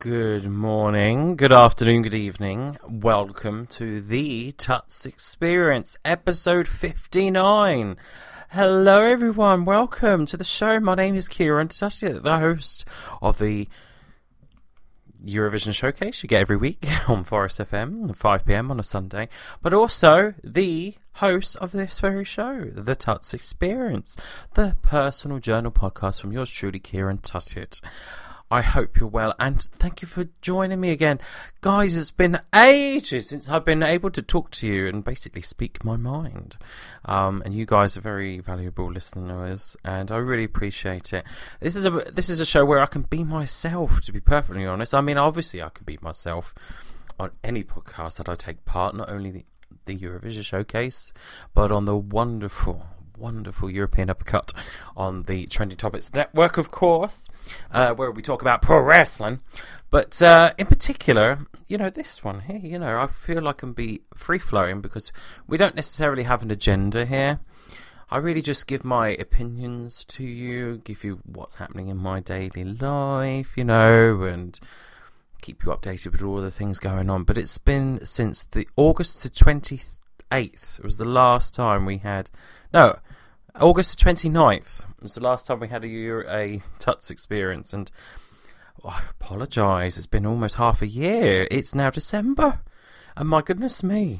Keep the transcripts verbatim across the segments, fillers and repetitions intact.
Good morning, good afternoon, good evening. Welcome to the Tuts Experience, episode fifty-nine. Hello everyone, welcome to the show. My name is Kieran Tuttiett, the host of the Eurovision Showcase you get every week on Forest F M at five p.m. on a Sunday, but also the host of this very show, the Tuts Experience, the personal journal podcast from yours truly, Kieran Tuttiett. I hope you're well, and thank you for joining me again. Guys, it's been ages since I've been able to talk to you and basically speak my mind. Um, and you guys are very valuable listeners, and I really appreciate it. This is a this is a show where I can be myself, to be perfectly honest. I mean, obviously I can be myself on any podcast that I take part, not only the, the Eurovision Showcase, but on the wonderful... wonderful European Uppercut on the Trending Topics Network, of course, uh, where we talk about pro wrestling. But uh, in particular, you know, this one here, you know, I feel I can be free-flowing because we don't necessarily have an agenda here. I really just give my opinions to you, give you what's happening in my daily life, you know, and keep you updated with all the things going on. But it's been since the August the twenty-eighth. It was the last time we had... No, August twenty-ninth was the last time we had a, Euro, a Tuts Experience, and oh, I apologise, it's been almost half a year. It's now December, and my goodness me.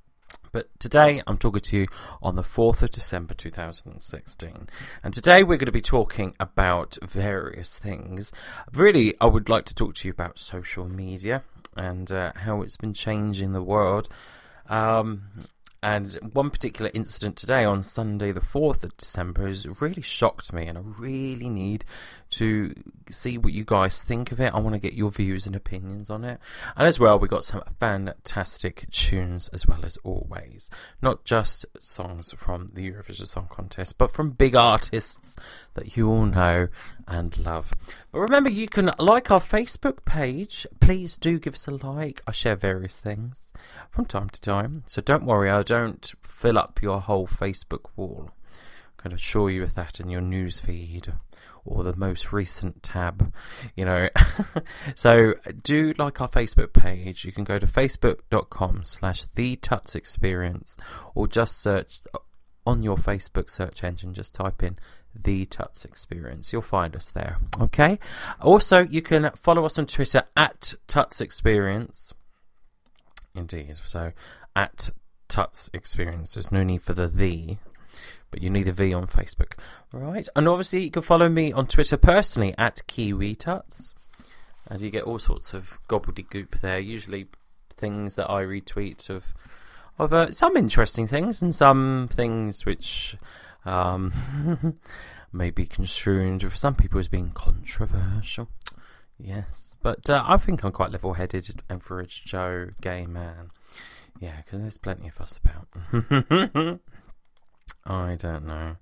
But today I'm talking to you on the fourth of December two thousand sixteen, and today we're going to be talking about various things. Really, I would like to talk to you about social media and uh, how it's been changing the world. Um... And one particular incident today on Sunday the fourth of December has really shocked me, and I really need to see what you guys think of it. I want to get your views and opinions on it. And as well, we got some fantastic tunes as well as always. Not just songs from the Eurovision Song Contest, but from big artists that you all know and love. But remember, you can like our Facebook page. Please do give us a like. I share various things from time to time, so don't worry, I don't fill up your whole Facebook wall. I can assure you of that in your news feed or the most recent tab, you know. So do like our Facebook page. You can go to facebook.com slash the Tuts Experience, or just search on your Facebook search engine, just type in The Tuts Experience. You'll find us there, okay? Also, you can follow us on Twitter at Tuts Experience. Indeed. So, at Tuts Experience. There's no need for the the, but you need a V on Facebook. Right? And obviously, you can follow me on Twitter personally at Kiwi Tuts. And you get all sorts of gobbledygook there. Usually things that I retweet of, of uh, some interesting things and some things which um, may be construed for some people as being controversial. Yes. But uh, I think I'm quite level-headed, average Joe, gay man. Yeah, because there's plenty of us about. I don't know.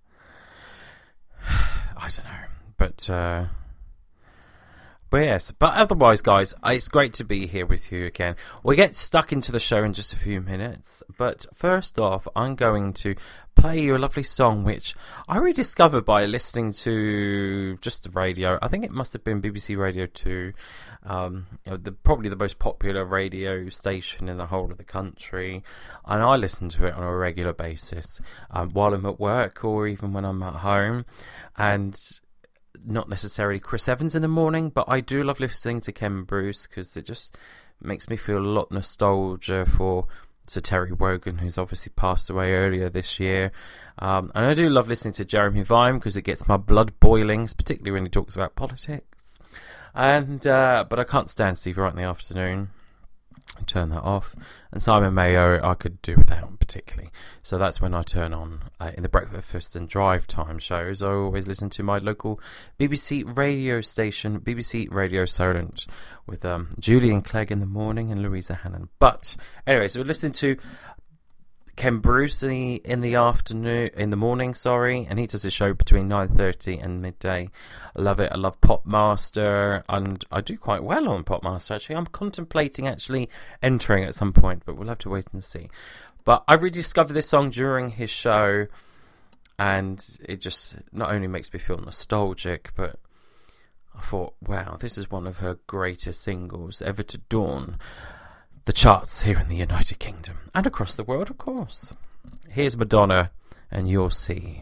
I don't know. But, uh... But yes, but otherwise, guys, it's great to be here with you again. We'll get stuck into the show in just a few minutes. But first off, I'm going to play you a lovely song which I rediscovered by listening to just the radio. I think it must have been B B C Radio two, um, you know, the, probably the most popular radio station in the whole of the country. And I listen to it on a regular basis um, while I'm at work or even when I'm at home. And... not necessarily Chris Evans in the morning, but I do love listening to Ken Bruce because it just makes me feel a lot of nostalgia for Sir Terry Wogan, who's obviously passed away earlier this year. Um, and I do love listening to Jeremy Vine because it gets my blood boiling, particularly when he talks about politics. And uh, but I can't stand Stevie Wright in the afternoon. I turn that off. And Simon Mayo I could do without particularly. So that's when I turn on uh, in the breakfast and drive time shows. I always listen to my local B B C radio station, B B C Radio Solent, with um, Julian Clegg in the morning and Louisa Hannon. But anyway, so we're listening to Ken Bruce in the, in the afternoon, in the morning, sorry, and he does a show between nine thirty and midday. I love it. I love Popmaster, and I do quite well on Popmaster, actually. I'm contemplating actually entering at some point, but we'll have to wait and see. But I rediscovered this song during his show, and it just not only makes me feel nostalgic, but I thought, wow, this is one of her greatest singles ever to dawn the charts here in the United Kingdom and across the world, of course. Here's Madonna and You'll See.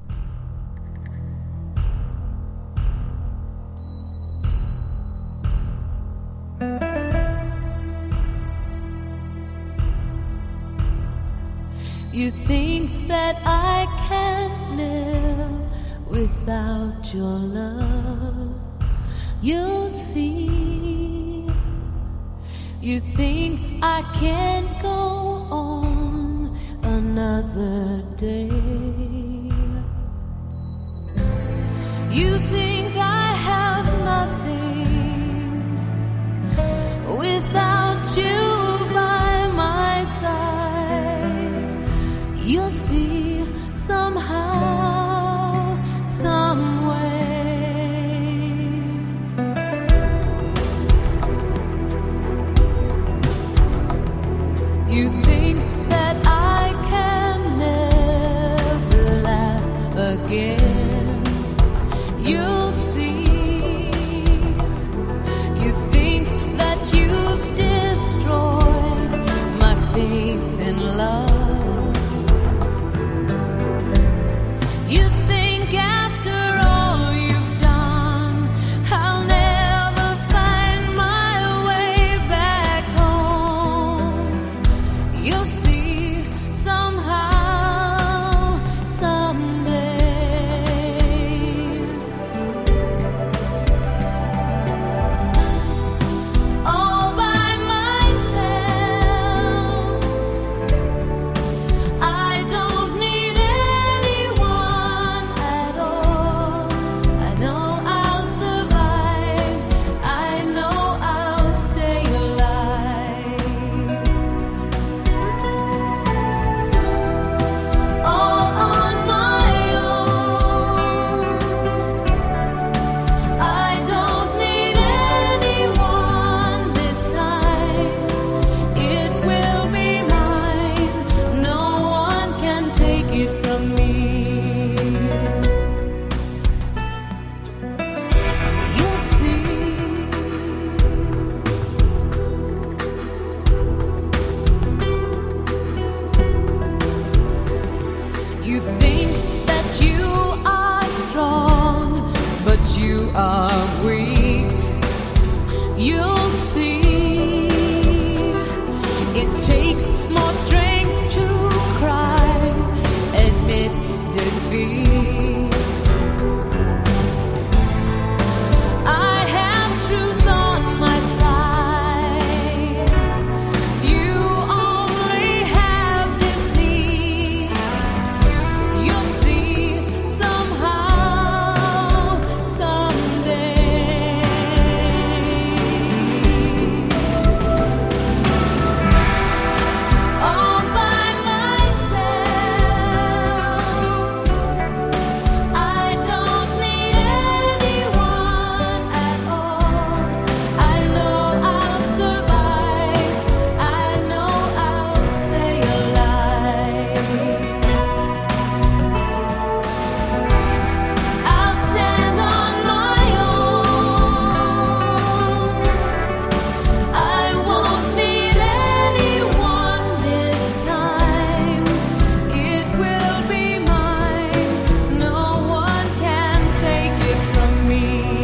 You think that I can't live without your love. You'll see. You think I can't go on another day. You think I have nothing without you by my side. You'll see somehow, some way. You think that I can never laugh again. You'll see. You think that you've destroyed my faith in love. You think after all you've done, I'll never find my way back home. You'll see somehow, someday. All by myself, I don't need anyone at all. I know I'll survive. I know I'll stay alive. All on my own. I don't need anyone this time. It will be mine. No one can take it from me. You'll see. You think that you are strong, but you are weak. You'll see. It takes more strength to cry, admit defeat. I have truth on my side. You only have deceit. You'll see somehow, someday. All by myself, I don't need anyone at all. I know I'll survive. I know I'll stay alive. I'll stand on my own. I won't need anyone this time. It will be mine. No one can take it from me.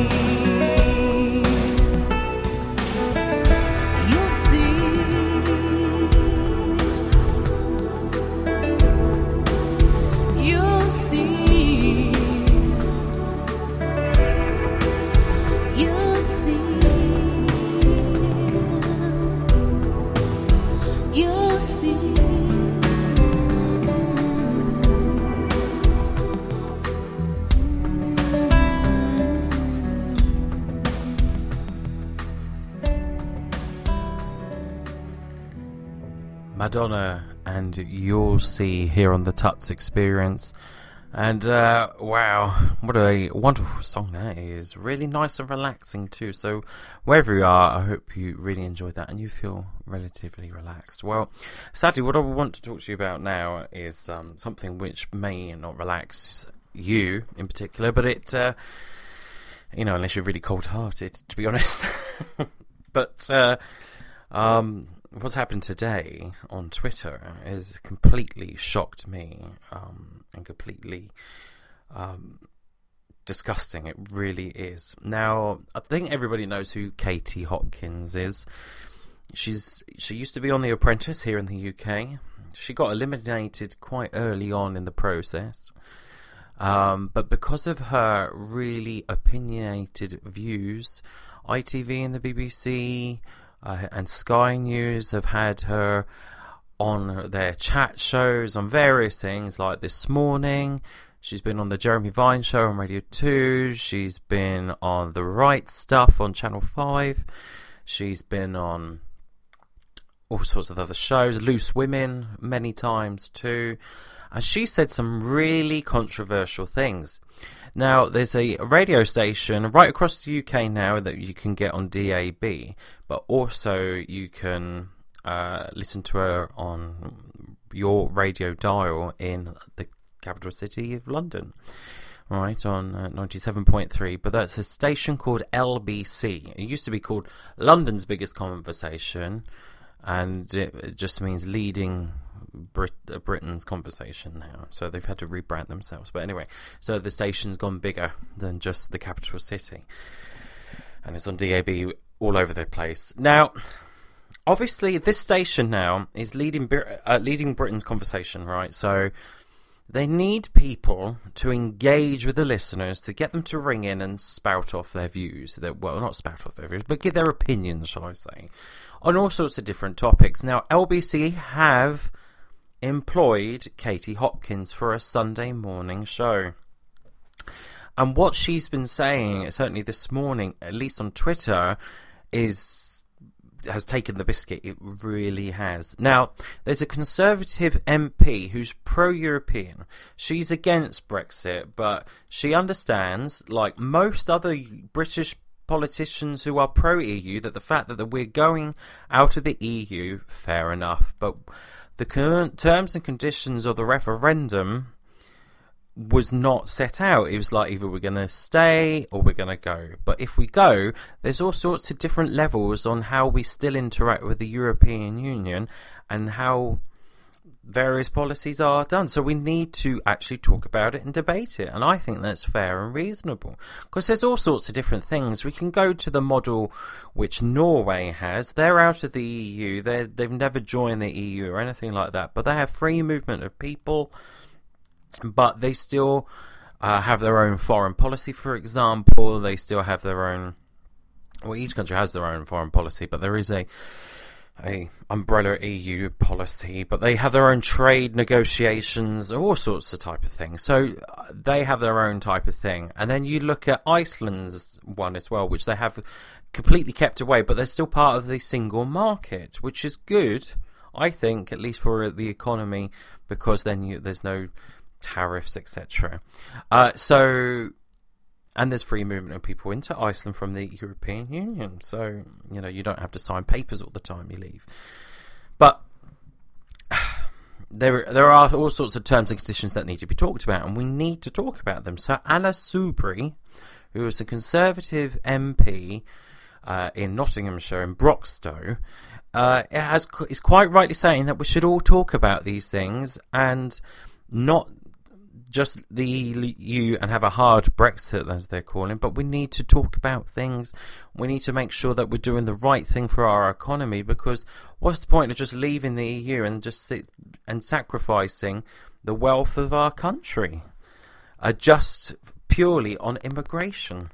You'll see. You'll see. You'll see. You'll see. Madonna and You'll See here on the Tuts Experience. And uh, wow, what a wonderful song that is. Really nice and relaxing too. So wherever you are, I hope you really enjoyed that and you feel relatively relaxed. Well, sadly, what I want to talk to you about now is um, something which may not relax you in particular, but it uh, you know, unless you're really cold-hearted, to be honest. But uh, um, what's happened today on Twitter has completely shocked me um, and completely um, disgusting. It really is. Now, I think everybody knows who Katie Hopkins is. She's she used to be on The Apprentice here in the U K. She got eliminated quite early on in the process. Um, but because of her really opinionated views, I T V and the B B C uh, and Sky News have had her on their chat shows on various things, like This Morning. She's been on the Jeremy Vine Show on Radio two. She's been on The Right Stuff on Channel five. She's been on all sorts of other shows, Loose Women, many times too. And she said some really controversial things. Now, there's a radio station right across the U K now that you can get on D A B, but also you can uh, listen to her on your radio dial in the capital city of London, right, on uh, ninety-seven point three. But that's a station called L B C. It used to be called London's Biggest Conversation, and it, it just means leading Brit- uh, Britain's conversation now. So they've had to rebrand themselves. But anyway, so the station's gone bigger than just the capital city, and it's on D A B all over the place. Now, obviously, this station now is leading uh, leading Britain's conversation, right? So they need people to engage with the listeners, to get them to ring in and spout off their views. Their, well, not spout off their views, but give their opinions, shall I say, on all sorts of different topics. Now, L B C have employed Katie Hopkins for a Sunday morning show. And what she's been saying, certainly this morning, at least on Twitter, is has taken the biscuit. It really has. Now, there's a Conservative M P who's pro-European. She's against Brexit, but she understands, like most other British politicians who are pro-E U, that the fact that we're going out of the E U, fair enough, but the current terms and conditions of the referendum was not set out. It was like either we're going to stay or we're going to go. But if we go, there's all sorts of different levels on how we still interact with the European Union and how various policies are done. So we need to actually talk about it and debate it. And I think that's fair and reasonable, because there's all sorts of different things. We can go to the model which Norway has. They're out of the E U. They're, they've never joined the E U or anything like that. But they have free movement of people. But they still uh, have their own foreign policy, for example. They still have their own... Well, each country has their own foreign policy, but there is a a umbrella E U policy. But they have their own trade negotiations, all sorts of type of things. So uh, they have their own type of thing. And then you look at Iceland's one as well, which they have completely kept away, but they're still part of the single market, which is good, I think, at least for the economy, because then you, there's no tariffs, et cetera. Uh, so, and there's free movement of people into Iceland from the European Union. So, you know, you don't have to sign papers all the time you leave. But there, there are all sorts of terms and conditions that need to be talked about, and we need to talk about them. So, Anna Soubry, who is a Conservative M P uh, in Nottinghamshire, in Broxtowe, uh, has is quite rightly saying that we should all talk about these things and not just the E U and have a hard Brexit, as they're calling, but we need to talk about things. We need to make sure that we're doing the right thing for our economy, because what's the point of just leaving the E U and just sit and sacrificing the wealth of our country uh, just purely on immigration?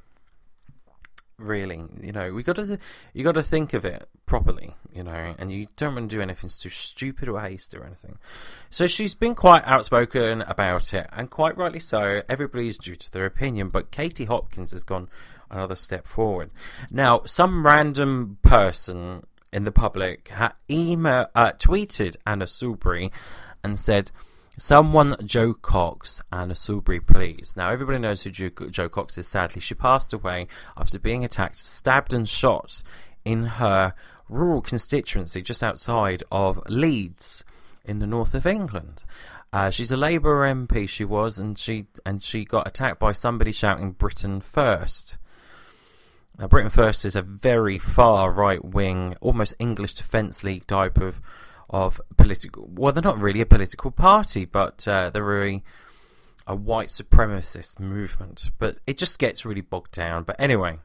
Really, you know, we got to you got to think of it properly, you know, and you don't want to do anything too stupid or hasty or anything. So she's been quite outspoken about it, and quite rightly so. Everybody's due to their opinion, but Katie Hopkins has gone another step forward. Now, some random person in the public ha- email uh, tweeted Anna Soubry and said, "Someone Joe Cox, Anna Soubry, please." Now, everybody knows who Joe, Joe Cox is. Sadly, she passed away after being attacked, stabbed and shot in her rural constituency just outside of Leeds in the north of England. Uh, she's a Labour M P, she was, and she and she got attacked by somebody shouting "Britain first." Now, Britain First is a very far right-wing, almost English Defence League type of of political. Well, they're not really a political party, but uh, they're really a white supremacist movement. But it just gets really bogged down. But anyway,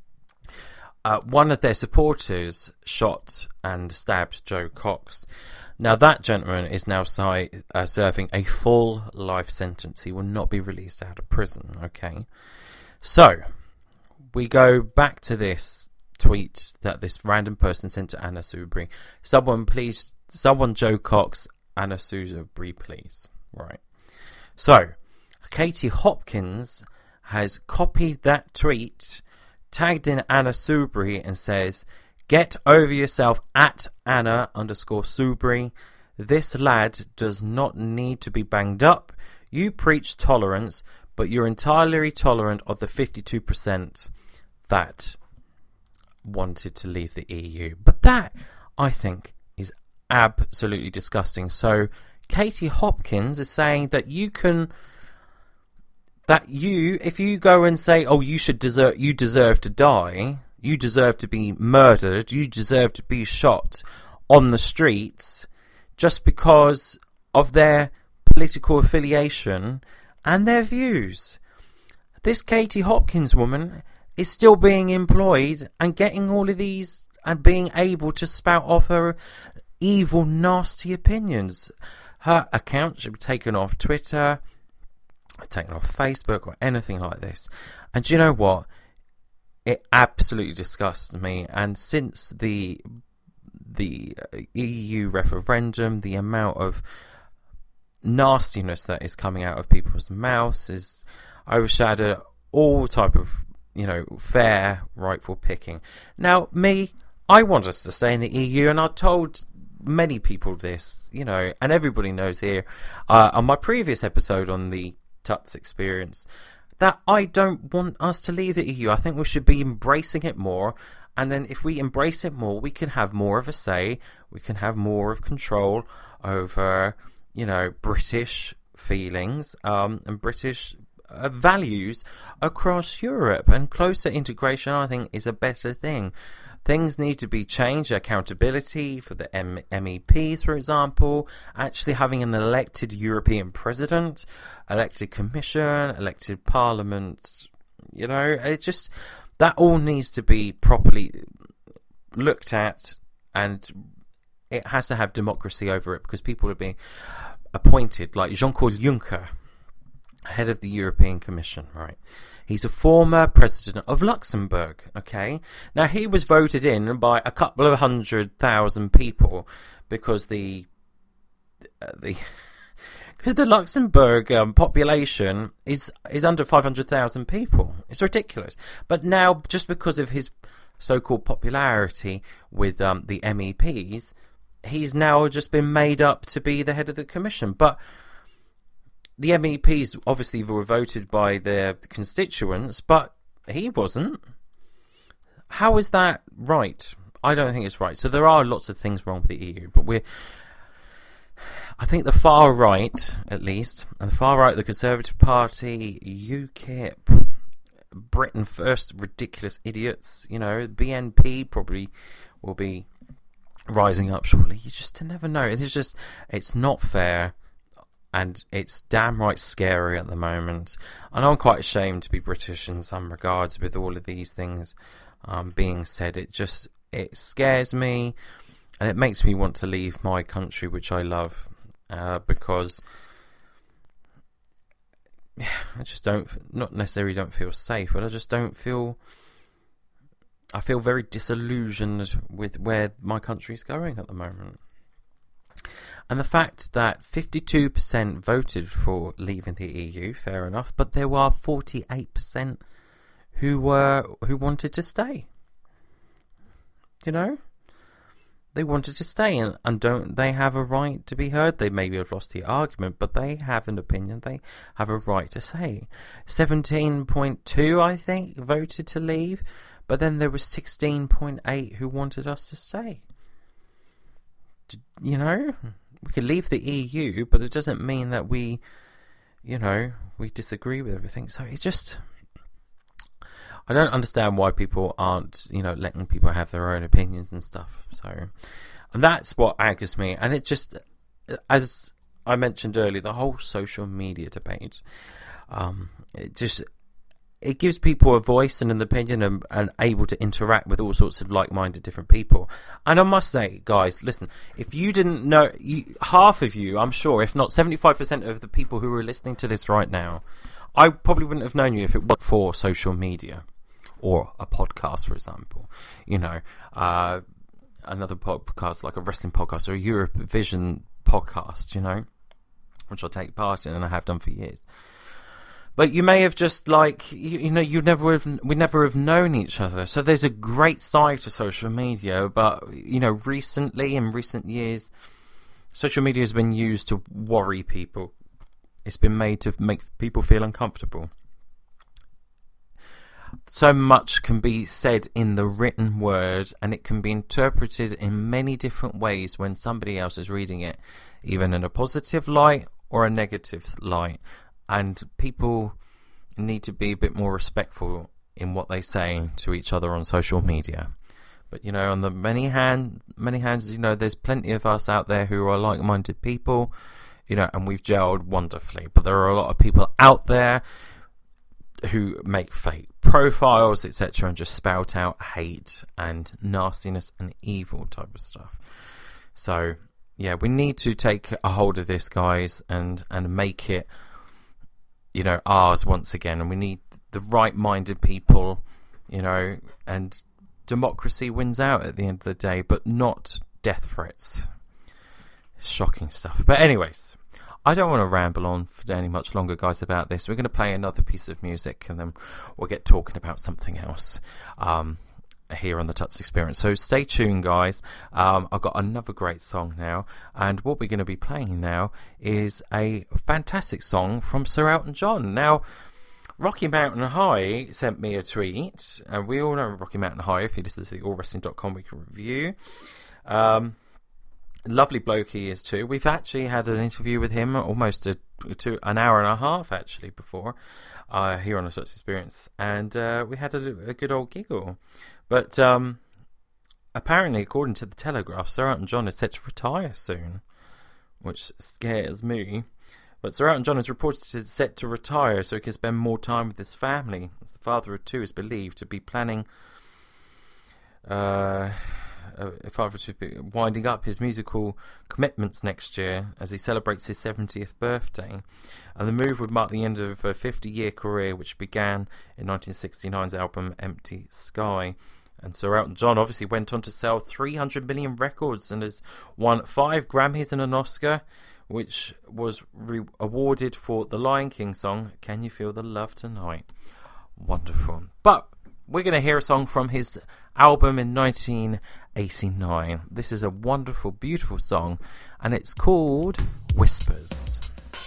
uh, one of their supporters shot and stabbed Jo Cox. Now, that gentleman is now si- uh, serving a full life sentence. He will not be released out of prison. Okay, so we go back to this tweet that this random person sent to Anna Soubry. Someone please, someone Jo Cox, Anna Soubry, please. Right. So, Katie Hopkins has copied that tweet, tagged in Anna Soubry, and says, "Get over yourself at Anna underscore Soubry. This lad does not need to be banged up. You preach tolerance, but you're entirely tolerant of the fifty-two percent that wanted to leave the E U." But that, I think, is absolutely disgusting. So Katie Hopkins is saying that you can, that you, if you go and say, oh, you should deserve, you deserve to die, you deserve to be murdered, you deserve to be shot on the streets just because of their political affiliation and their views. This Katie Hopkins woman is still being employed and getting all of these and being able to spout off her evil, nasty opinions. Her account should be taken off Twitter, taken off Facebook, or anything like this. And do you know what? It absolutely disgusts me. And since the the E U referendum, the amount of nastiness that is coming out of people's mouths is overshadowed all type of, you know, fair, rightful picking. Now, me, I want us to stay in the E U, and I've told many people this, you know, and everybody knows here, uh, on my previous episode on the Tuts Experience, that I don't want us to leave the E U. I think we should be embracing it more, and then if we embrace it more, we can have more of a say, we can have more of control over, you know, British feelings, um, and British Uh, values across Europe, and closer integration, I think, is a better thing. Things need to be changed. Accountability for the M- MEPs, for example, actually having an elected European president, elected commission, elected parliament, you know, it just, that all needs to be properly looked at, and it has to have democracy over it, because people are being appointed, like Jean-Claude Juncker, head of the European Commission, right? He's a former president of Luxembourg, okay? Now, he was voted in by a couple of hundred thousand people because the uh, the because the Luxembourg um, population is is under five hundred thousand people. It's ridiculous. But now, just because of his so-called popularity with um, the M E Ps, he's now just been made up to be the head of the Commission. But the M E Ps obviously were voted by their constituents, but he wasn't. How is that right? I don't think it's right. So there are lots of things wrong with the E U, but we're, I think the far right, at least, and the far right, the Conservative Party, UKIP, Britain First, ridiculous idiots, you know, B N P probably will be rising up shortly. You just never know. It's just, it's not fair. And it's damn right scary at the moment. And I'm quite ashamed to be British in some regards with all of these things um, being said. It just, it scares me. And it makes me want to leave my country, which I love. Uh, because I just don't, not necessarily don't feel safe, but I just don't feel, I feel very disillusioned with where my country's going at the moment. And the fact that fifty-two percent voted for leaving the E U, fair enough, but there were forty-eight percent who were who wanted to stay. You know? They wanted to stay, and, and don't they have a right to be heard? They maybe have lost the argument, but they have an opinion. They have a right to say. seventeen point two, I think, voted to leave, but then there was sixteen point eight who wanted us to stay. You know? We could leave the E U, but it doesn't mean that we, you know, we disagree with everything. So it just, I don't understand why people aren't, you know, letting people have their own opinions and stuff. So, and that's what angers me. And it just, as I mentioned earlier, the whole social media debate, um, it just, it gives people a voice and an opinion and, and able to interact with all sorts of like-minded different people. And I must say, guys, listen, if you didn't know, you, half of you, I'm sure, if not seventy-five percent of the people who are listening to this right now, I probably wouldn't have known you if it weren't for social media or a podcast, for example. You know, uh, another podcast like a wrestling podcast or a Eurovision podcast, you know, which I take part in and I have done for years. But you may have just like, you, you know, you never have, we never have known each other. So there's a great side to social media, but, you know, recently, in recent years, social media has been used to worry people. It's been made to make people feel uncomfortable. So much can be said in the written word, and it can be interpreted in many different ways when somebody else is reading it, even in a positive light or a negative light. And people need to be a bit more respectful in what they say to each other on social media. But, you know, on the many hand, many hands, you know, there's plenty of us out there who are like-minded people, you know, and we've gelled wonderfully. But there are a lot of people out there who make fake profiles, et cetera, and just spout out hate and nastiness and evil type of stuff. So, yeah, we need to take a hold of this, guys, and, and make it, you know, ours once again. And we need the right-minded people, you know, and democracy wins out at the end of the day, but not death threats. Shocking stuff. But anyways, I don't want to ramble on for any much longer, guys, about this. We're going to play another piece of music and then we'll get talking about something else um, here on the Tuts Experience. So stay tuned, guys. Um, I've got another great song now, and what we're going to be playing now is a fantastic song from Sir Elton John. Now, Rocky Mountain High sent me a tweet, and we all know Rocky Mountain High if you listen to the all wrestling dot com weekly review. Um... Lovely bloke he is too. We've actually had an interview with him almost a, to an hour and a half actually before uh, here on the Tuts Experience, and uh, we had a, a good old giggle. But um, apparently, according to the Telegraph, Sir Elton John is set to retire soon, which scares me. But Sir Elton John is reported to be set to retire so he can spend more time with his family, as the father of two is believed to be planning. Uh, Uh, father to be winding up his musical commitments next year as he celebrates his seventieth birthday, and the move would mark the end of a fifty-year career which began in nineteen sixty-nine's album Empty Sky. And Sir Elton John obviously went on to sell three hundred million records and has won five Grammys and an Oscar, which was re- awarded for the Lion King song Can You Feel the Love Tonight. Wonderful. But we're going to hear a song from his album in nineteen eighty-nine. This is a wonderful, beautiful song, and it's called Whispers.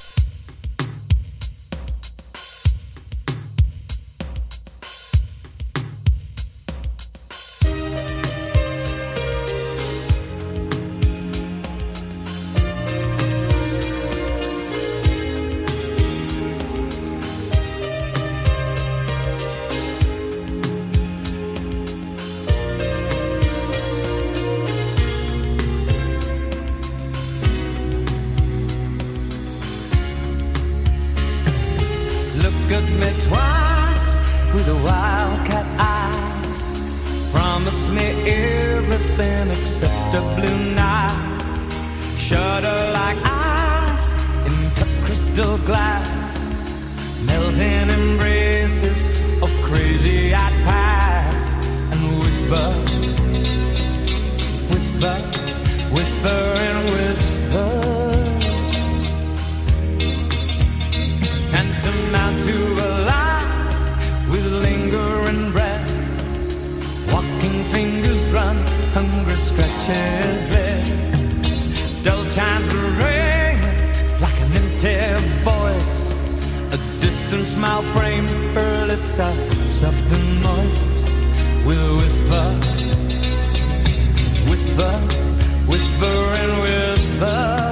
Twice with the wildcat eyes, promise me everything except a blue night. Shudder like ice in cut crystal glass, melting embraces of crazy-eyed paths, and whisper, whisper, whisper and whispers, tantamount to a with lingering breath, walking fingers run, hungry stretches there. Dull chimes ring like an empty voice, a distant smile framed her lips are soft and moist. We'll whisper, whisper, whisper and whisper,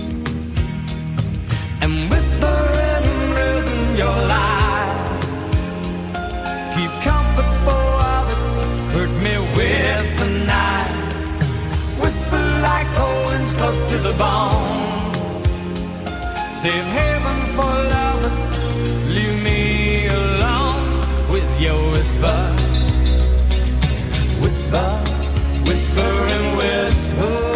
and whisper in rhythm your lies, Save heaven for lovers, leave me alone with your whisper. Whisper, whispering whispers.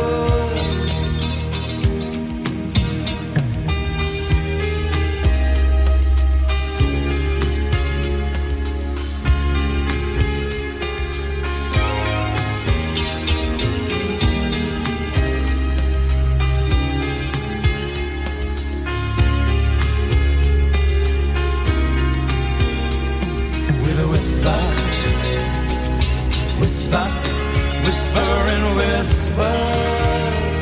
Whisper, whispering whispers,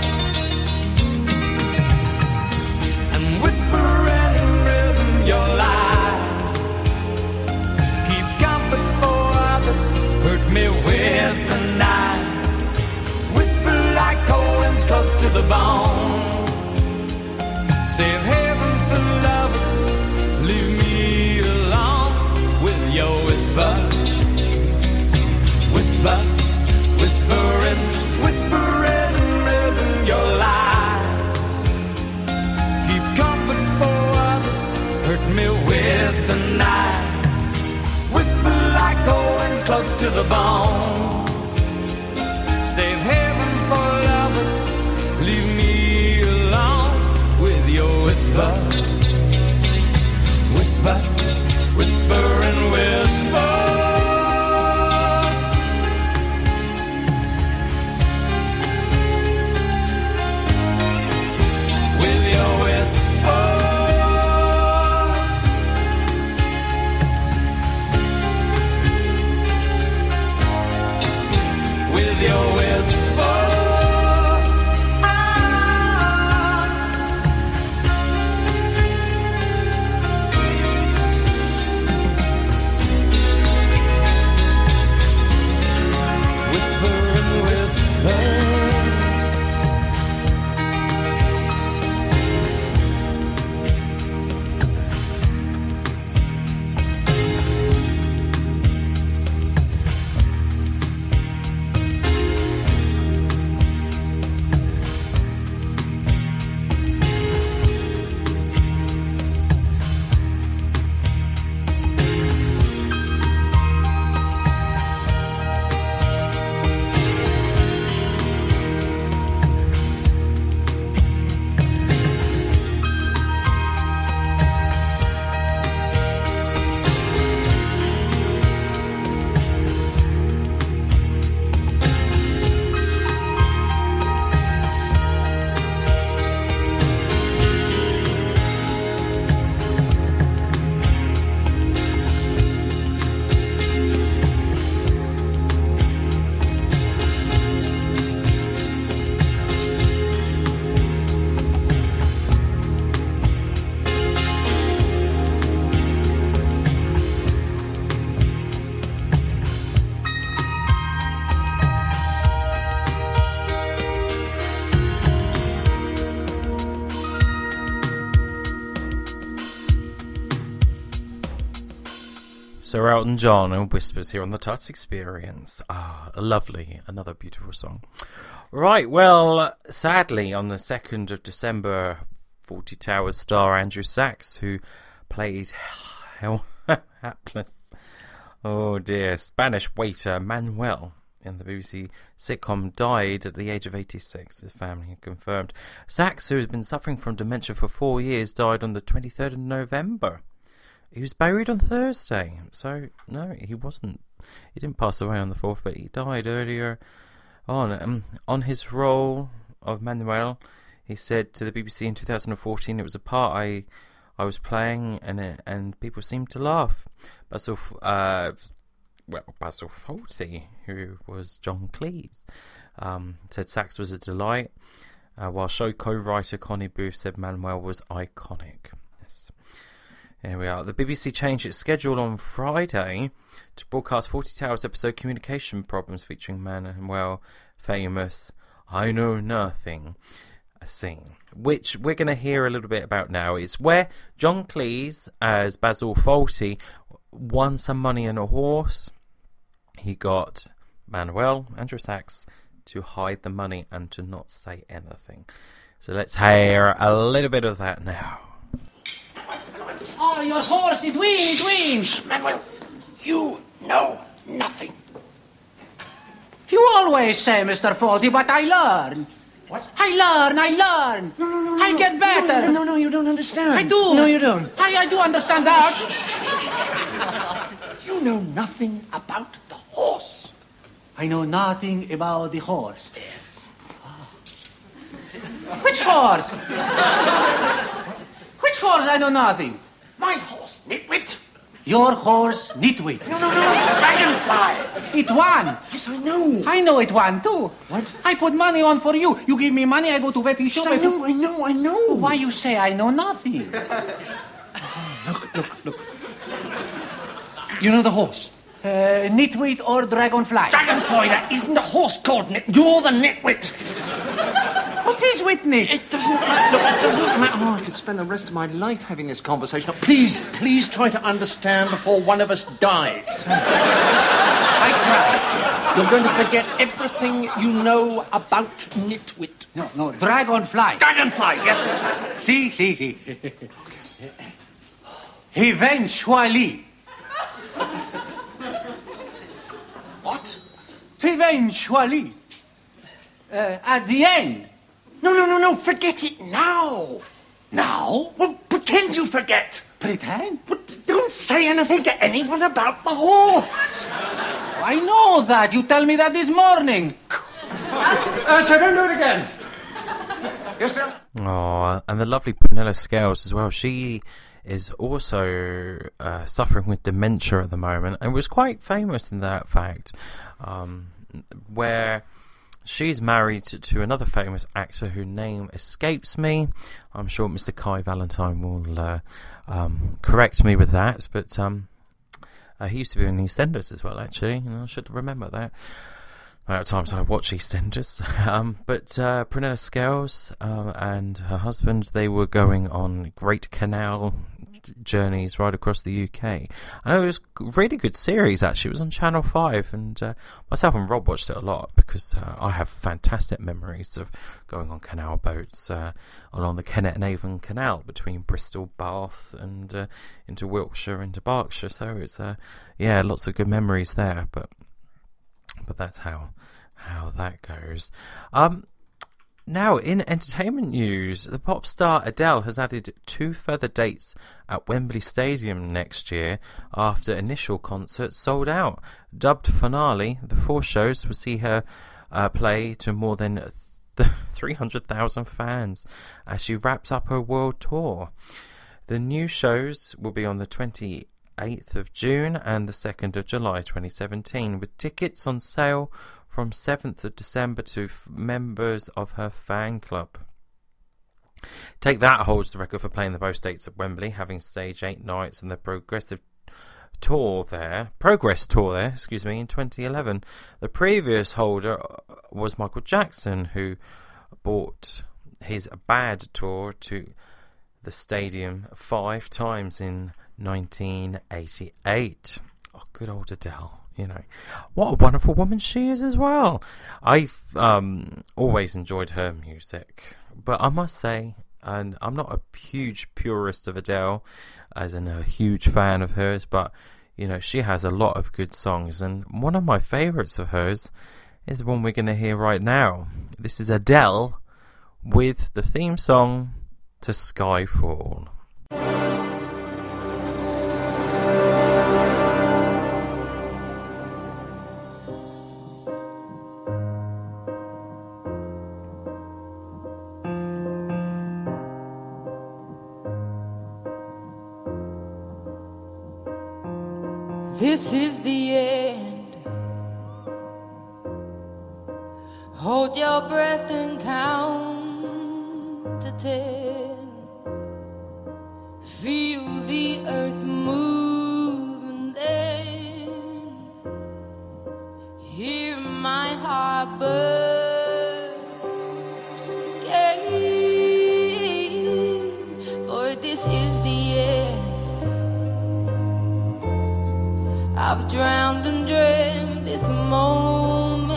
and whispering in rhythm your lies. Keep comfort for others, hurt me with the night. Whisper like cold winds close to the bone. Save heaven for lovers, leave me alone with your whisper. Whisper, whispering, whispering in rhythm your lies. Keep comfort for others, hurt me with the night. Whisper like cold winds close to the bone. Save heaven for lovers, leave me alone with your whisper. Whisper, whispering whispers. With your whisper, whispering whispers. Sir Elton John and Whispers here on the Tuts Experience. Ah, lovely. Another beautiful song. Right, well, sadly, on the second of December, Fawlty Towers star Andrew Sachs, who played Hel- hapless, oh dear, Spanish waiter Manuel in the B B C sitcom, died at the age of eighty-six, his family had confirmed. Sachs, who has been suffering from dementia for four years, died on the twenty-third of November. He was buried on Thursday, so no, he wasn't. He didn't pass away on the fourth, but he died earlier on. Um, on his role of Manuel, he said to the B B C in two thousand fourteen, "It was a part I, I was playing, and it, and people seemed to laugh." Basil, uh, well, Basil Fawlty, who was John Cleese, um, said Sachs was a delight, uh, while show co-writer Connie Booth said Manuel was iconic. Yes. Here we are. The B B C changed its schedule on Friday to broadcast Fawlty Towers episode Communication Problems, featuring Manuel famous I Know Nothing a scene, which we're going to hear a little bit about now. It's where John Cleese as Basil Fawlty won some money in a horse. He got Manuel, Andrew Sachs, to hide the money and to not say anything. So let's hear a little bit of that now. Oh, your horse, it win, it wins. Manuel, you know nothing. You always say, Mister Faulty, but I learn. What? I learn, I learn. No, no, no, no. I no. get better. No, no, no, you don't understand. I do. No, you don't. I, I do understand that. You know nothing about the horse. I know nothing about the horse. Yes. Which horse? Which horse I know nothing? My horse, Nitwit. Your horse, Nitwit. No, no, no, Dragonfly. It won. Yes, I know. I know it won too. What? I put money on for you. You give me money, I go to betting shop. Yes, I know, I know, I know. Why you say I know nothing? Look, look, look. You know the horse? Uh, Nitwit or Dragonfly? Dragonfly, that isn't a horse called Nit. You're the Nitwit. What is with Nit? It doesn't matter. Look, it doesn't matter. Oh, I could spend the rest of my life having this conversation. Now, please, please try to understand before one of us dies. I try. You're going to forget everything you know about Nitwit. No, no, Dragonfly. Dragonfly, yes. Si, si, si. Eventually. What? Eventually. Uh, at the end. No, no, no, no. Forget it now. Now? Well, pretend you forget. Pretend? But don't say anything to anyone about the horse. I know that. You tell me that this morning. Uh, so don't do it again. Yes, sir. Oh, and the lovely Prunella Scales as well. She is also uh, suffering with dementia at the moment and was quite famous in that fact, um, where she's married to, to another famous actor whose name escapes me. I'm sure Mister Kai Valentine will uh, um, correct me with that, but um, uh, he used to be in EastEnders as well, actually. You know, I should remember that. Amount of times I watch EastEnders. um, but uh, Prunella Scales um, and her husband, they were going on Great Canal journeys right across the U K. I know it was a really good series, actually. It was on Channel five, and uh, myself and Rob watched it a lot because uh, I have fantastic memories of going on canal boats uh, along the Kennet and Avon Canal between Bristol, Bath, and uh, into Wiltshire, into Berkshire. So it's uh, yeah, lots of good memories there. But but that's how how that goes. Um, now, in entertainment news, the pop star Adele has added two further dates at Wembley Stadium next year after initial concerts sold out. Dubbed Finale, the four shows will see her uh, play to more than three hundred thousand fans as she wraps up her world tour. The new shows will be on the twenty-eighth of June and the second of July twenty seventeen, with tickets on sale from seventh of December to f- members of her fan club. Take That holds the record for playing the most dates at Wembley, having staged eight nights in the progressive tour there, Progress tour there, excuse me, in twenty eleven. The previous holder was Michael Jackson, who brought his Bad tour to the stadium five times in nineteen eighty-eight. Oh, good old Adele. You know, what a wonderful woman she is as well. I've um, always enjoyed her music, but I must say, and I'm not a huge purist of Adele, as in a huge fan of hers, but, you know, she has a lot of good songs, and one of my favourites of hers is the one we're going to hear right now. This is Adele with the theme song to Skyfall. This is the end. Hold your breath and count to ten. Feel the earth move and then hear my heart burst again. For this is the end. I've drowned and dreamed this moment,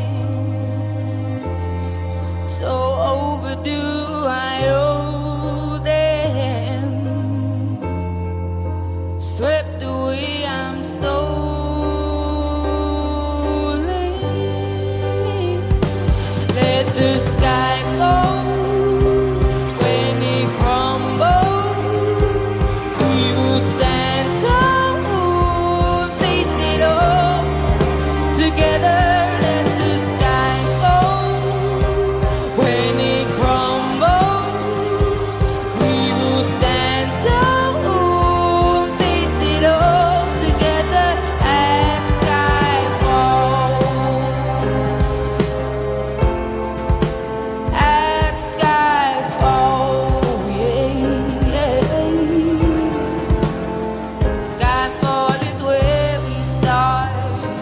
so overdue I owe them. swept away, I'm stolen. Let the sky fall when it crumbles. We will stand tall, face it all together. Let the sky fall when it crumbles. We will stand tall, face it all together at skyfall. At skyfall, yeah, yeah. Skyfall is where we start.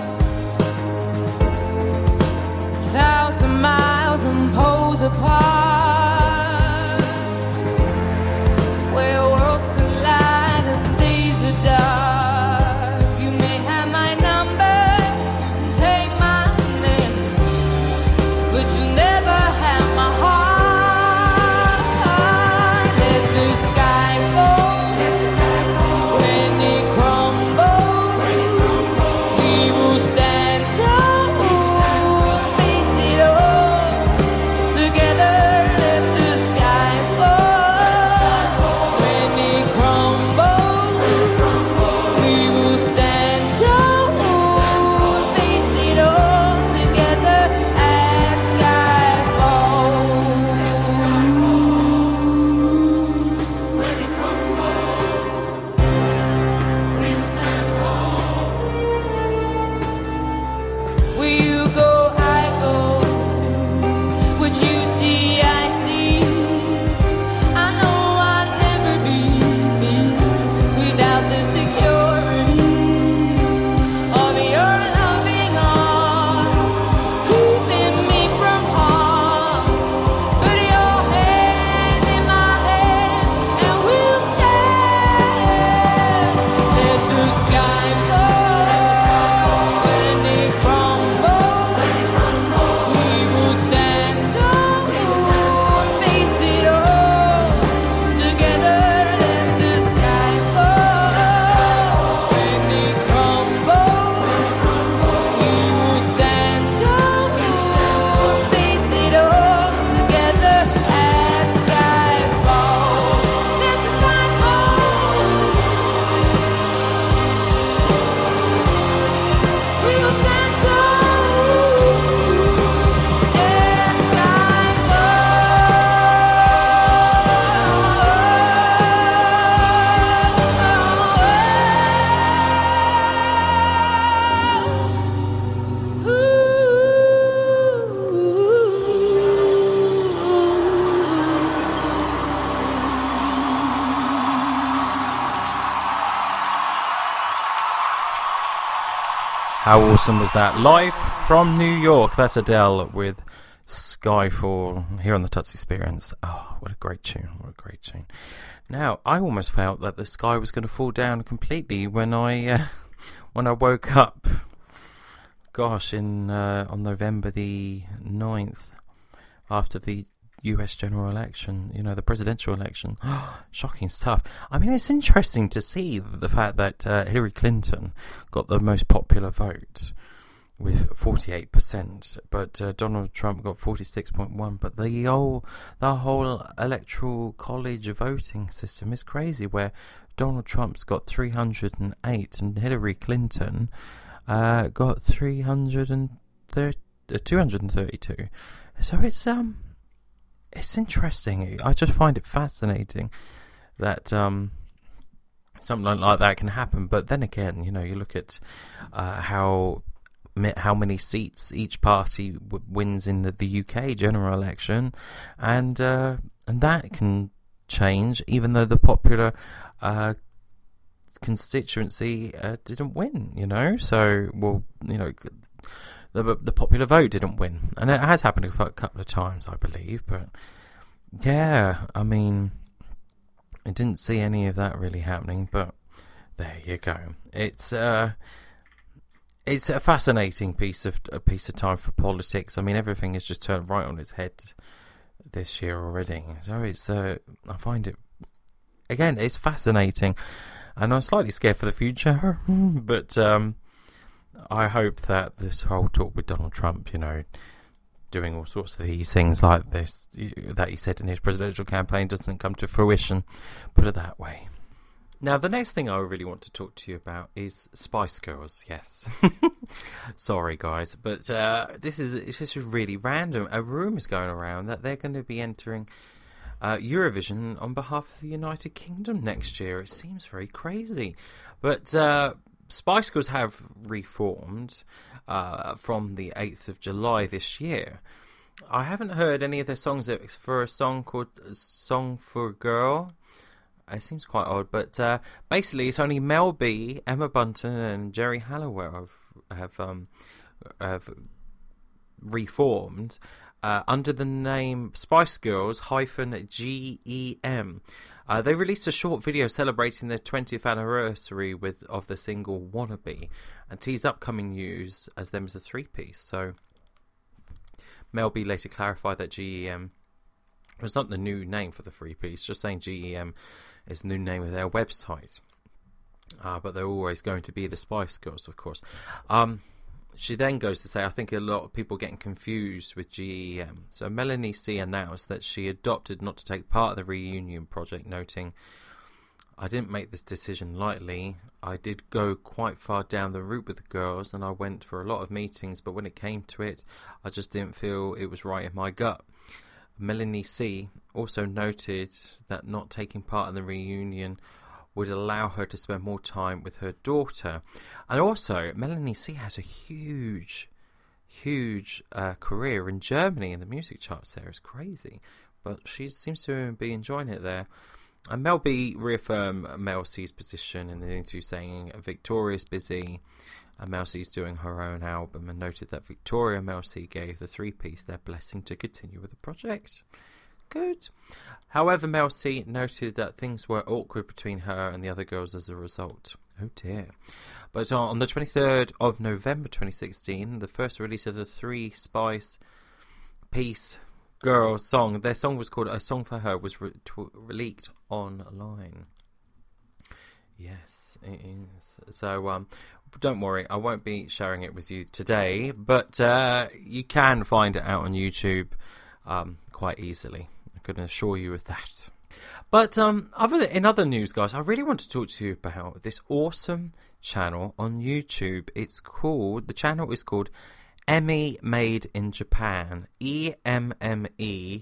Thousand miles and poles apart, where worlds collide and days are dark. You may have my number, you can take my name, but you'll never have my heart. Let the sky fall when it crumbles. We will stand tall, face it all together. Let the sky fall when it crumbles. We will stand tall, face it all together at skyfall. When it crumbles, we will stand tall. Where you go, I go. What you see, I see. I know I'll never be me without the security of your loving arms, keeping me from harm. Put your hand in my hand and we'll stand. Let the sky fall when it crumbles. We will stand tall, face it all together. Let the sky fall when it crumbles. We will stand tall, face it all together at skyfall. Let the sky fall. We will stand tall at How awesome was that? Live from New York, that's Adele with Skyfall here on the Tuts Experience. Oh, what a great tune, what a great tune. Now, I almost felt that the sky was going to fall down completely when I uh, when I woke up. Gosh, in uh, on November the ninth, after the U S general election, you know, the presidential election. Shocking stuff. I mean, it's interesting to see the fact that uh, Hillary Clinton got the most popular vote with forty-eight percent, but uh, Donald Trump got forty-six point one. But the whole, the whole electoral college voting system is crazy, where Donald Trump's got three hundred eight and Hillary Clinton uh, got three hundred thirty, uh, two hundred thirty-two. So it's um. It's interesting. I just find it fascinating that um, something like that can happen. But then again, you know, you look at uh, how how many seats each party w- wins in the, the U K general election, and uh, and that can change, even though the popular uh, constituency uh, didn't win. You know, so well, you know. The, the popular vote didn't win, and it has happened a couple of times, I believe. But yeah, I mean, I didn't see any of that really happening. But there you go. It's uh, it's a fascinating piece of a piece of time for politics. I mean, everything has just turned right on its head this year already. So it's uh, I find it again, it's fascinating. and I'm slightly scared for the future. But um, I hope that this whole talk with Donald Trump, you know, doing all sorts of these things like this that he said in his presidential campaign doesn't come to fruition. Put it that way. Now, the next thing I really want to talk to you about is Spice Girls. Yes. Sorry, guys, but uh, this is this is really random. A rumour is going around that they're going to be entering uh, Eurovision on behalf of the United Kingdom next year. It seems very crazy. But uh, Spice Girls have reformed uh, from the eighth of July this year. I haven't heard any of their songs for a song called Song for a Girl. It seems quite odd, but uh, basically it's only Mel B, Emma Bunton, and Geri Halliwell have have, um, have reformed uh, under the name Spice Girls hyphen G E M. Uh, they released a short video celebrating their twentieth anniversary with of the single Wannabe, and teased upcoming news as them as a three-piece. So Mel B later clarified that G E M was not the new name for the three-piece, just saying G E M is the new name of their website. Uh, but they're always going to be the Spice Girls, of course. Um, she then goes to say, I think a lot of people are getting confused with G E M. So Melanie C announced that she adopted not to take part of the reunion project, noting, I didn't make this decision lightly. I did go quite far down the route with the girls, and I went for a lot of meetings, but when it came to it, I just didn't feel it was right in my gut. Melanie C also noted that not taking part in the reunion would allow her to spend more time with her daughter. And also, Melanie C has a huge, huge uh, career in Germany in the music charts there. It's crazy. But she seems to be enjoying it there. And Mel B reaffirmed Mel C's position in the interview, saying Victoria's busy and Mel C's doing her own album, and noted that Victoria and Mel C gave the three-piece their blessing to continue with the project. Good. However, Mel C noted that things were awkward between her and the other girls as a result. Oh dear. But on the twenty-third of November twenty sixteen, the first release of the three Spice piece girl song, their song was called A Song for Her, was re- tw- leaked online. Yes, it is. So, um, don't worry, I won't be sharing it with you today, but uh, you can find it out on YouTube um, quite easily. I can assure you of that. But um, other than, in other news, guys, I really want to talk to you about this awesome channel on YouTube. It's called, the channel is called Emmy Made in Japan. E M M E.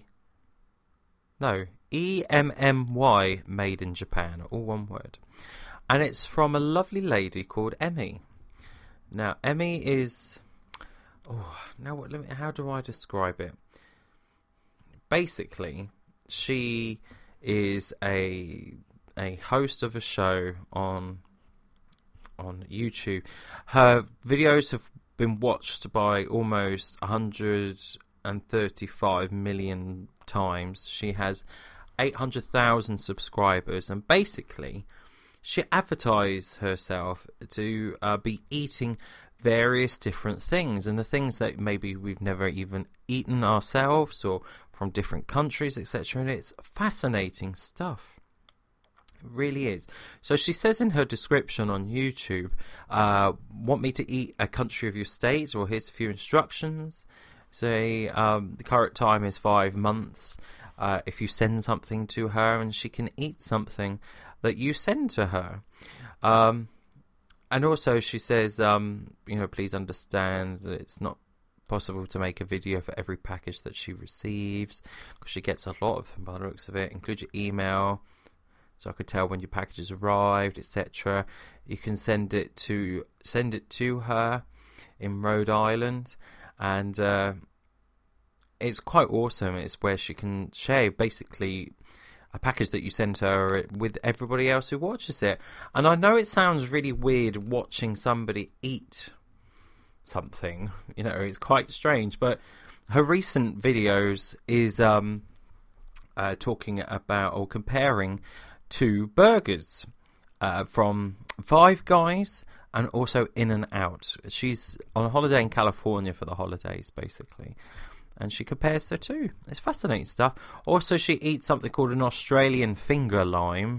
No, E M M Y Made in Japan. All one word. And it's from a lovely lady called Emmy. Now, Emmy is... Oh, now what? Let me, how do I describe it? Basically, she is a a host of a show on on YouTube. Her videos have been watched by almost one hundred thirty-five million times. She has eight hundred thousand subscribers, and basically she advertised herself to uh, be eating various different things, and the things that maybe we've never even eaten ourselves, or from different countries, et cetera. And it's fascinating stuff. It really is. So she says in her description on YouTube, uh, want me to eat a country of your state? Or here's a few instructions. Say um, the current time is five months. Uh, if you send something to her, and she can eat something that you send to her. Um, and also she says, um, you know, please understand that it's not possible to make a video for every package that she receives, because she gets a lot of them by the looks of it. Include your email, so I could tell when your package has arrived, et cetera. You can send it to send it to her in Rhode Island, and uh, it's quite awesome. It's where she can share basically a package that you send her with everybody else who watches it. And I know it sounds really weird watching somebody eat something, you know, it's quite strange, but her recent videos is um uh, talking about or comparing two burgers uh, from Five Guys and also In-N-Out. She's on holiday in California for the holidays, basically, and she compares the two. It's fascinating stuff. Also, she eats something called an Australian finger lime,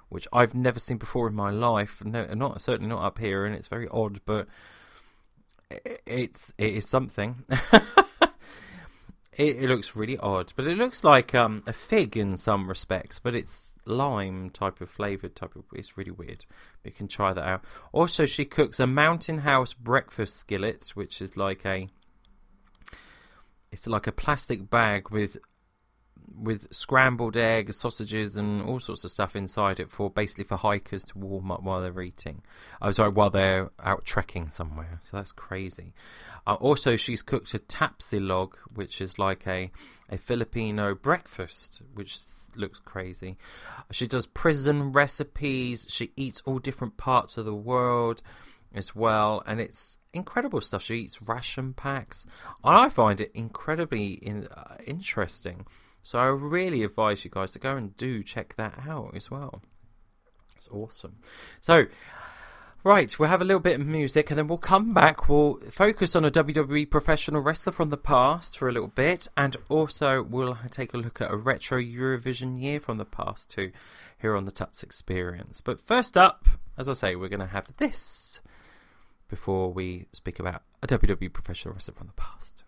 which I've never seen before in my life. No, not certainly not up here, and it's very odd, but it, it's it is something. It, it looks really odd, but it looks like um, a fig in some respects, but it's lime type of flavoured type of. It's really weird. You can try that out. Also, she cooks a Mountain House breakfast skillet, which is like a. It's like a plastic bag with with scrambled eggs, sausages, and all sorts of stuff inside it for basically for hikers to warm up while they're eating. I'm sorry, while they're out trekking somewhere. So that's crazy. Uh, also, she's cooked a tapsilog, which is like a, a Filipino breakfast, which looks crazy. She does prison recipes. She eats all different parts of the world as well, and it's incredible stuff. She eats ration packs. I find it incredibly in, uh, interesting. So I really advise you guys to go and do check that out as well. It's awesome. So, right, we'll have a little bit of music and then we'll come back. We'll focus on a W W E professional wrestler from the past for a little bit, and also we'll take a look at a retro Eurovision year from the past too here on the Tuts Experience. But first up, as I say, we're going to have this before we speak about a W W E professional wrestler from the past.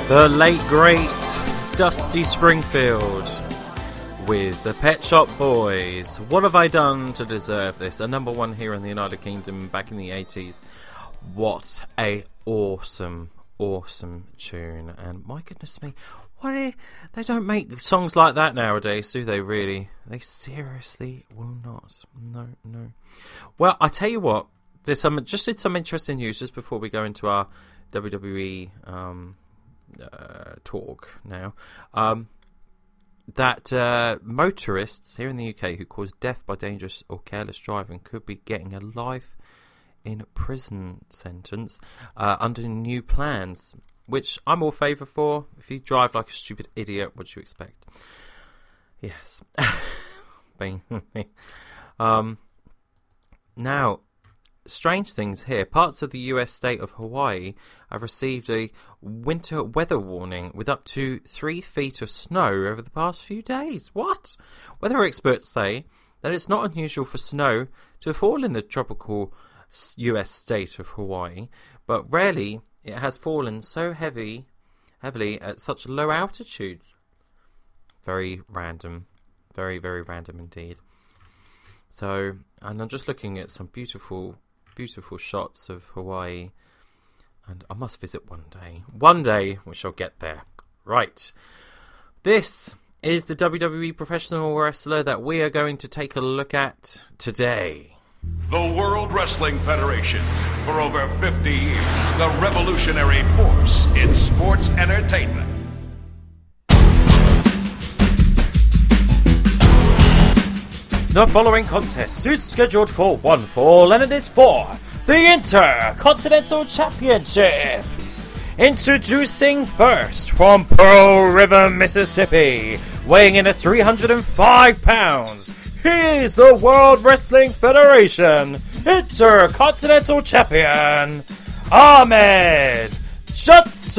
The late great Dusty Springfield with the Pet Shop Boys. What have I done to deserve this? A number one here in the United Kingdom back in the eighties. What a awesome, awesome tune. And my goodness me, what are, they don't make songs like that nowadays, do they really? They seriously will not. No, no. Well, I tell you what, there's some, just did some interesting news just before we go into our W W E um, uh, talk now. Um, that uh, motorists here in the U K who cause death by dangerous or careless driving could be getting a life in prison sentence uh, under new plans, which I'm all favour for. If you drive like a stupid idiot, what do you expect? Yes. um, now, strange things here. Parts of the U S state of Hawaii have received a winter weather warning with up to three feet of snow over the past few days. What? Weather experts say that it's not unusual for snow to fall in the tropical U S state of Hawaii, but rarely it has fallen so heavy, heavily at such low altitudes. Very random. Very, very random indeed. So, and I'm just looking at some beautiful, beautiful shots of Hawaii, and I must visit one day. One day we shall get there. Right. This is the W W E professional wrestler that we are going to take a look at today. The World Wrestling Federation, for over fifty years, the revolutionary force in sports entertainment. The following contest is scheduled for one fall, and it is for the Intercontinental Championship. Introducing first from Pearl River, Mississippi, weighing in at three hundred five pounds. He is the World Wrestling Federation Intercontinental Champion, Ahmed Johnson!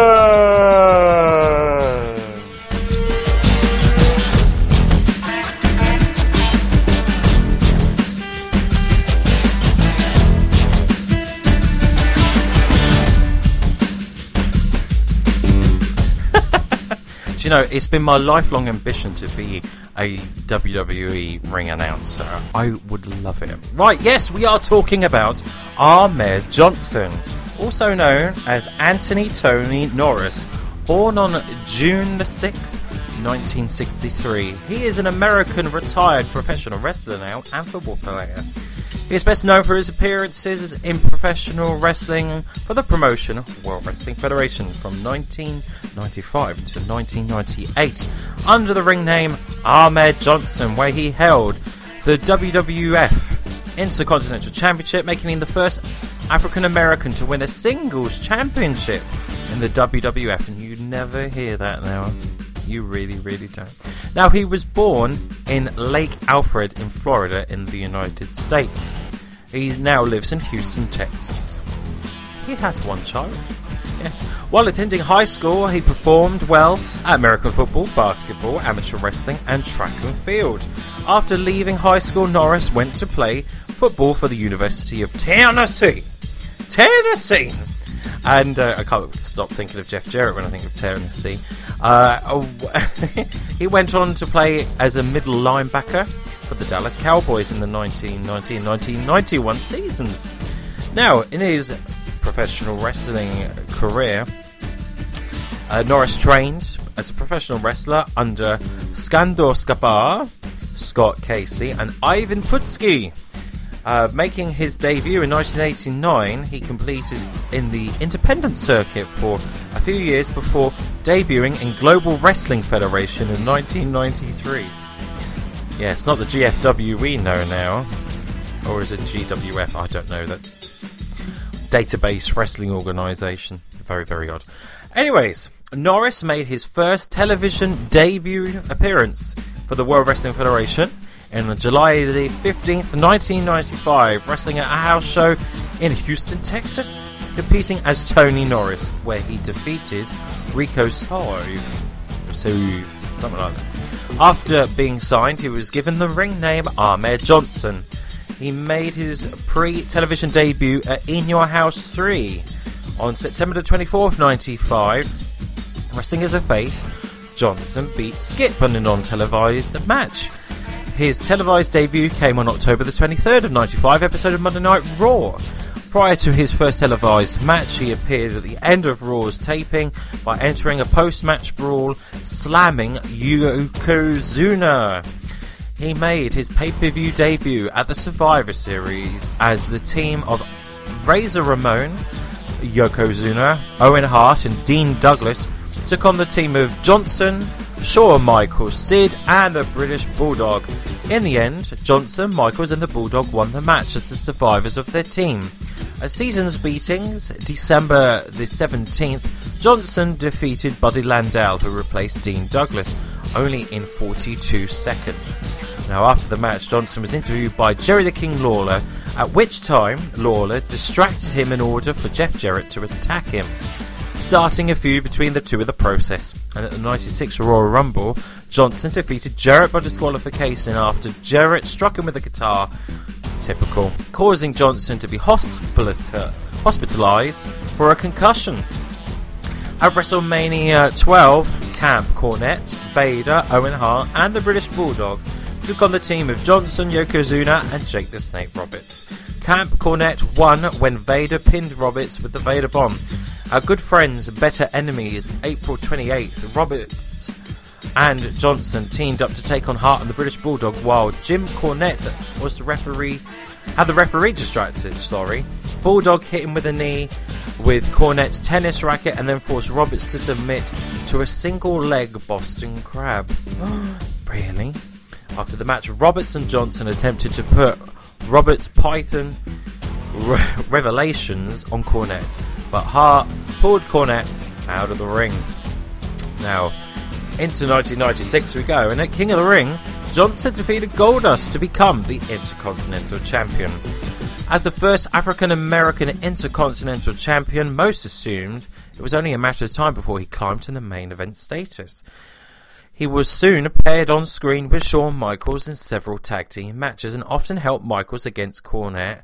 You know, it's been my lifelong ambition to be a W W E ring announcer. I would love it. Right, yes, we are talking about Ahmed Johnson, also known as Anthony Tony Norris, born on June the sixth, nineteen sixty-three. He is an American retired professional wrestler now and football player. He is best known for his appearances in professional wrestling for the promotion World Wrestling Federation from nineteen ninety-five to nineteen ninety-eight under the ring name Ahmed Johnson, where he held the W W F Intercontinental Championship, making him the first African American to win a singles championship in the W W F, and you never hear that now. You really, really don't. Now, he was born in Lake Alfred in Florida in the United States. He now lives in Houston, Texas. He has one child. Yes. While attending high school, he performed well at American football, basketball, amateur wrestling, and track and field. After leaving high school, Norris went to play football for the University of Tennessee. Tennessee! And uh, I can't stop thinking of Jeff Jarrett when I think of Tennessee. Uh, he went on to play as a middle linebacker for the Dallas Cowboys in the nineteen ninety and nineteen ninety-one seasons. Now, in his professional wrestling career, uh, Norris trained as a professional wrestler under Skandor Skabar, Scott Casey, and Ivan Putski. Uh, making his debut in nineteen eighty-nine, he completed in the independent circuit for a few years before debuting in Global Wrestling Federation in nineteen ninety-three. Yeah, it's not the G F W we know now. Or is it G W F? I don't know. That database wrestling organisation. Very, very odd. Anyways, Norris made his first television debut appearance for the World Wrestling Federation on July the fifteenth, nineteen ninety-five, wrestling at a house show in Houston, Texas, competing as Tony Norris, where he defeated Rico Sove, Sove, something like that. After being signed, he was given the ring name Ahmed Johnson. He made his pre-television debut at In Your House three on September the twenty-fourth, ninety-five, Wrestling as a face, Johnson beat Skip in a non-televised match. His televised debut came on October the twenty-third of ninety-five episode of Monday Night Raw. Prior to his first televised match, he appeared at the end of Raw's taping by entering a post-match brawl, slamming Yokozuna. He made his pay-per-view debut at the Survivor Series as the team of Razor Ramon, Yokozuna, Owen Hart and Dean Douglas took on the team of Johnson, Shawn Michaels, Sid and the British Bulldog. In the end, Johnson, Michaels and the Bulldog won the match as the survivors of their team. At season's beatings, December the seventeenth, Johnson defeated Buddy Landel, who replaced Dean Douglas, only in forty-two seconds. Now, after the match, Johnson was interviewed by Jerry the King Lawler, at which time Lawler distracted him in order for Jeff Jarrett to attack him, starting a feud between the two in the process. And at the ninety-six Royal Rumble, Johnson defeated Jarrett by disqualification after Jarrett struck him with a guitar, typical, causing Johnson to be hospita- hospitalized for a concussion. At WrestleMania twelve, Camp Cornette, Vader, Owen Hart and the British Bulldog took on the team of Johnson, Yokozuna and Jake the Snake Roberts. Camp Cornette won when Vader pinned Roberts with the Vader Bomb. Our good friends, better enemies, April twenty-eighth, Roberts and Johnson teamed up to take on Hart and the British Bulldog, while Jim Cornette was the referee, had the referee distracted, sorry. Bulldog hit him with a knee with Cornette's tennis racket and then forced Roberts to submit to a single leg Boston Crab. Really? After the match, Roberts and Johnson attempted to put Roberts' Python re- revelations on Cornette, but Hart pulled Cornette out of the ring. Now, into nineteen ninety-six we go, and at King of the Ring, Johnson defeated Goldust to become the Intercontinental Champion. As the first African-American Intercontinental Champion, most assumed it was only a matter of time before he climbed to the main event status. He was soon appeared on screen with Shawn Michaels in several tag team matches and often helped Michaels against Cornette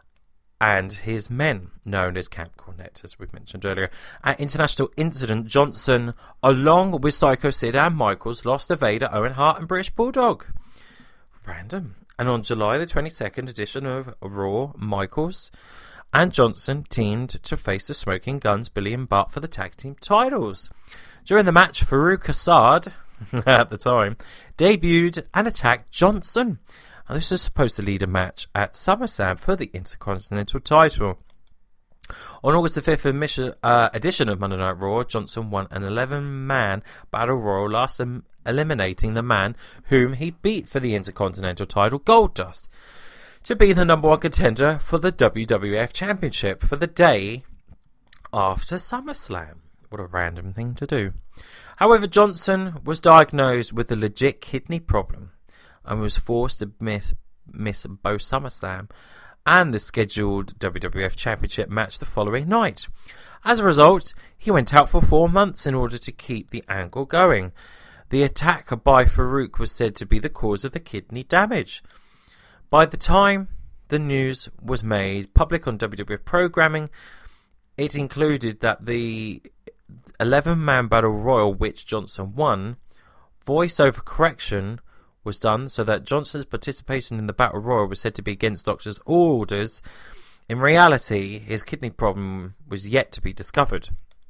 and his men, known as Camp Cornette, as we mentioned earlier. At International Incident, Johnson, along with Psycho Sid and Michaels, lost to Vader, Owen Hart and British Bulldog. Random. And on July the twenty-second edition of Raw, Michaels and Johnson teamed to face the Smoking Guns, Billy and Bart, for the tag team titles. During the match, Farouk Assad, at the time, debuted and attacked Johnson. And this was supposed to lead a match at SummerSlam for the Intercontinental title. On August the fifth admission, uh, edition of Monday Night Raw, Johnson won an eleven-man Battle Royal, last um, eliminating the man whom he beat for the Intercontinental title, Goldust, to be the number one contender for the W W F Championship for the day after SummerSlam. What a random thing to do. However, Johnson was diagnosed with a legit kidney problem and was forced to miss, miss both SummerSlam and the scheduled W W F Championship match the following night. As a result, he went out for four months in order to keep the angle going. The attack by Farouk was said to be the cause of the kidney damage. By the time the news was made public on W W F programming, it included that the eleven-man Battle Royal, which Johnson won, voice-over correction was done so that Johnson's participation in the Battle Royal was said to be against doctor's orders. In reality, his kidney problem was yet to be discovered.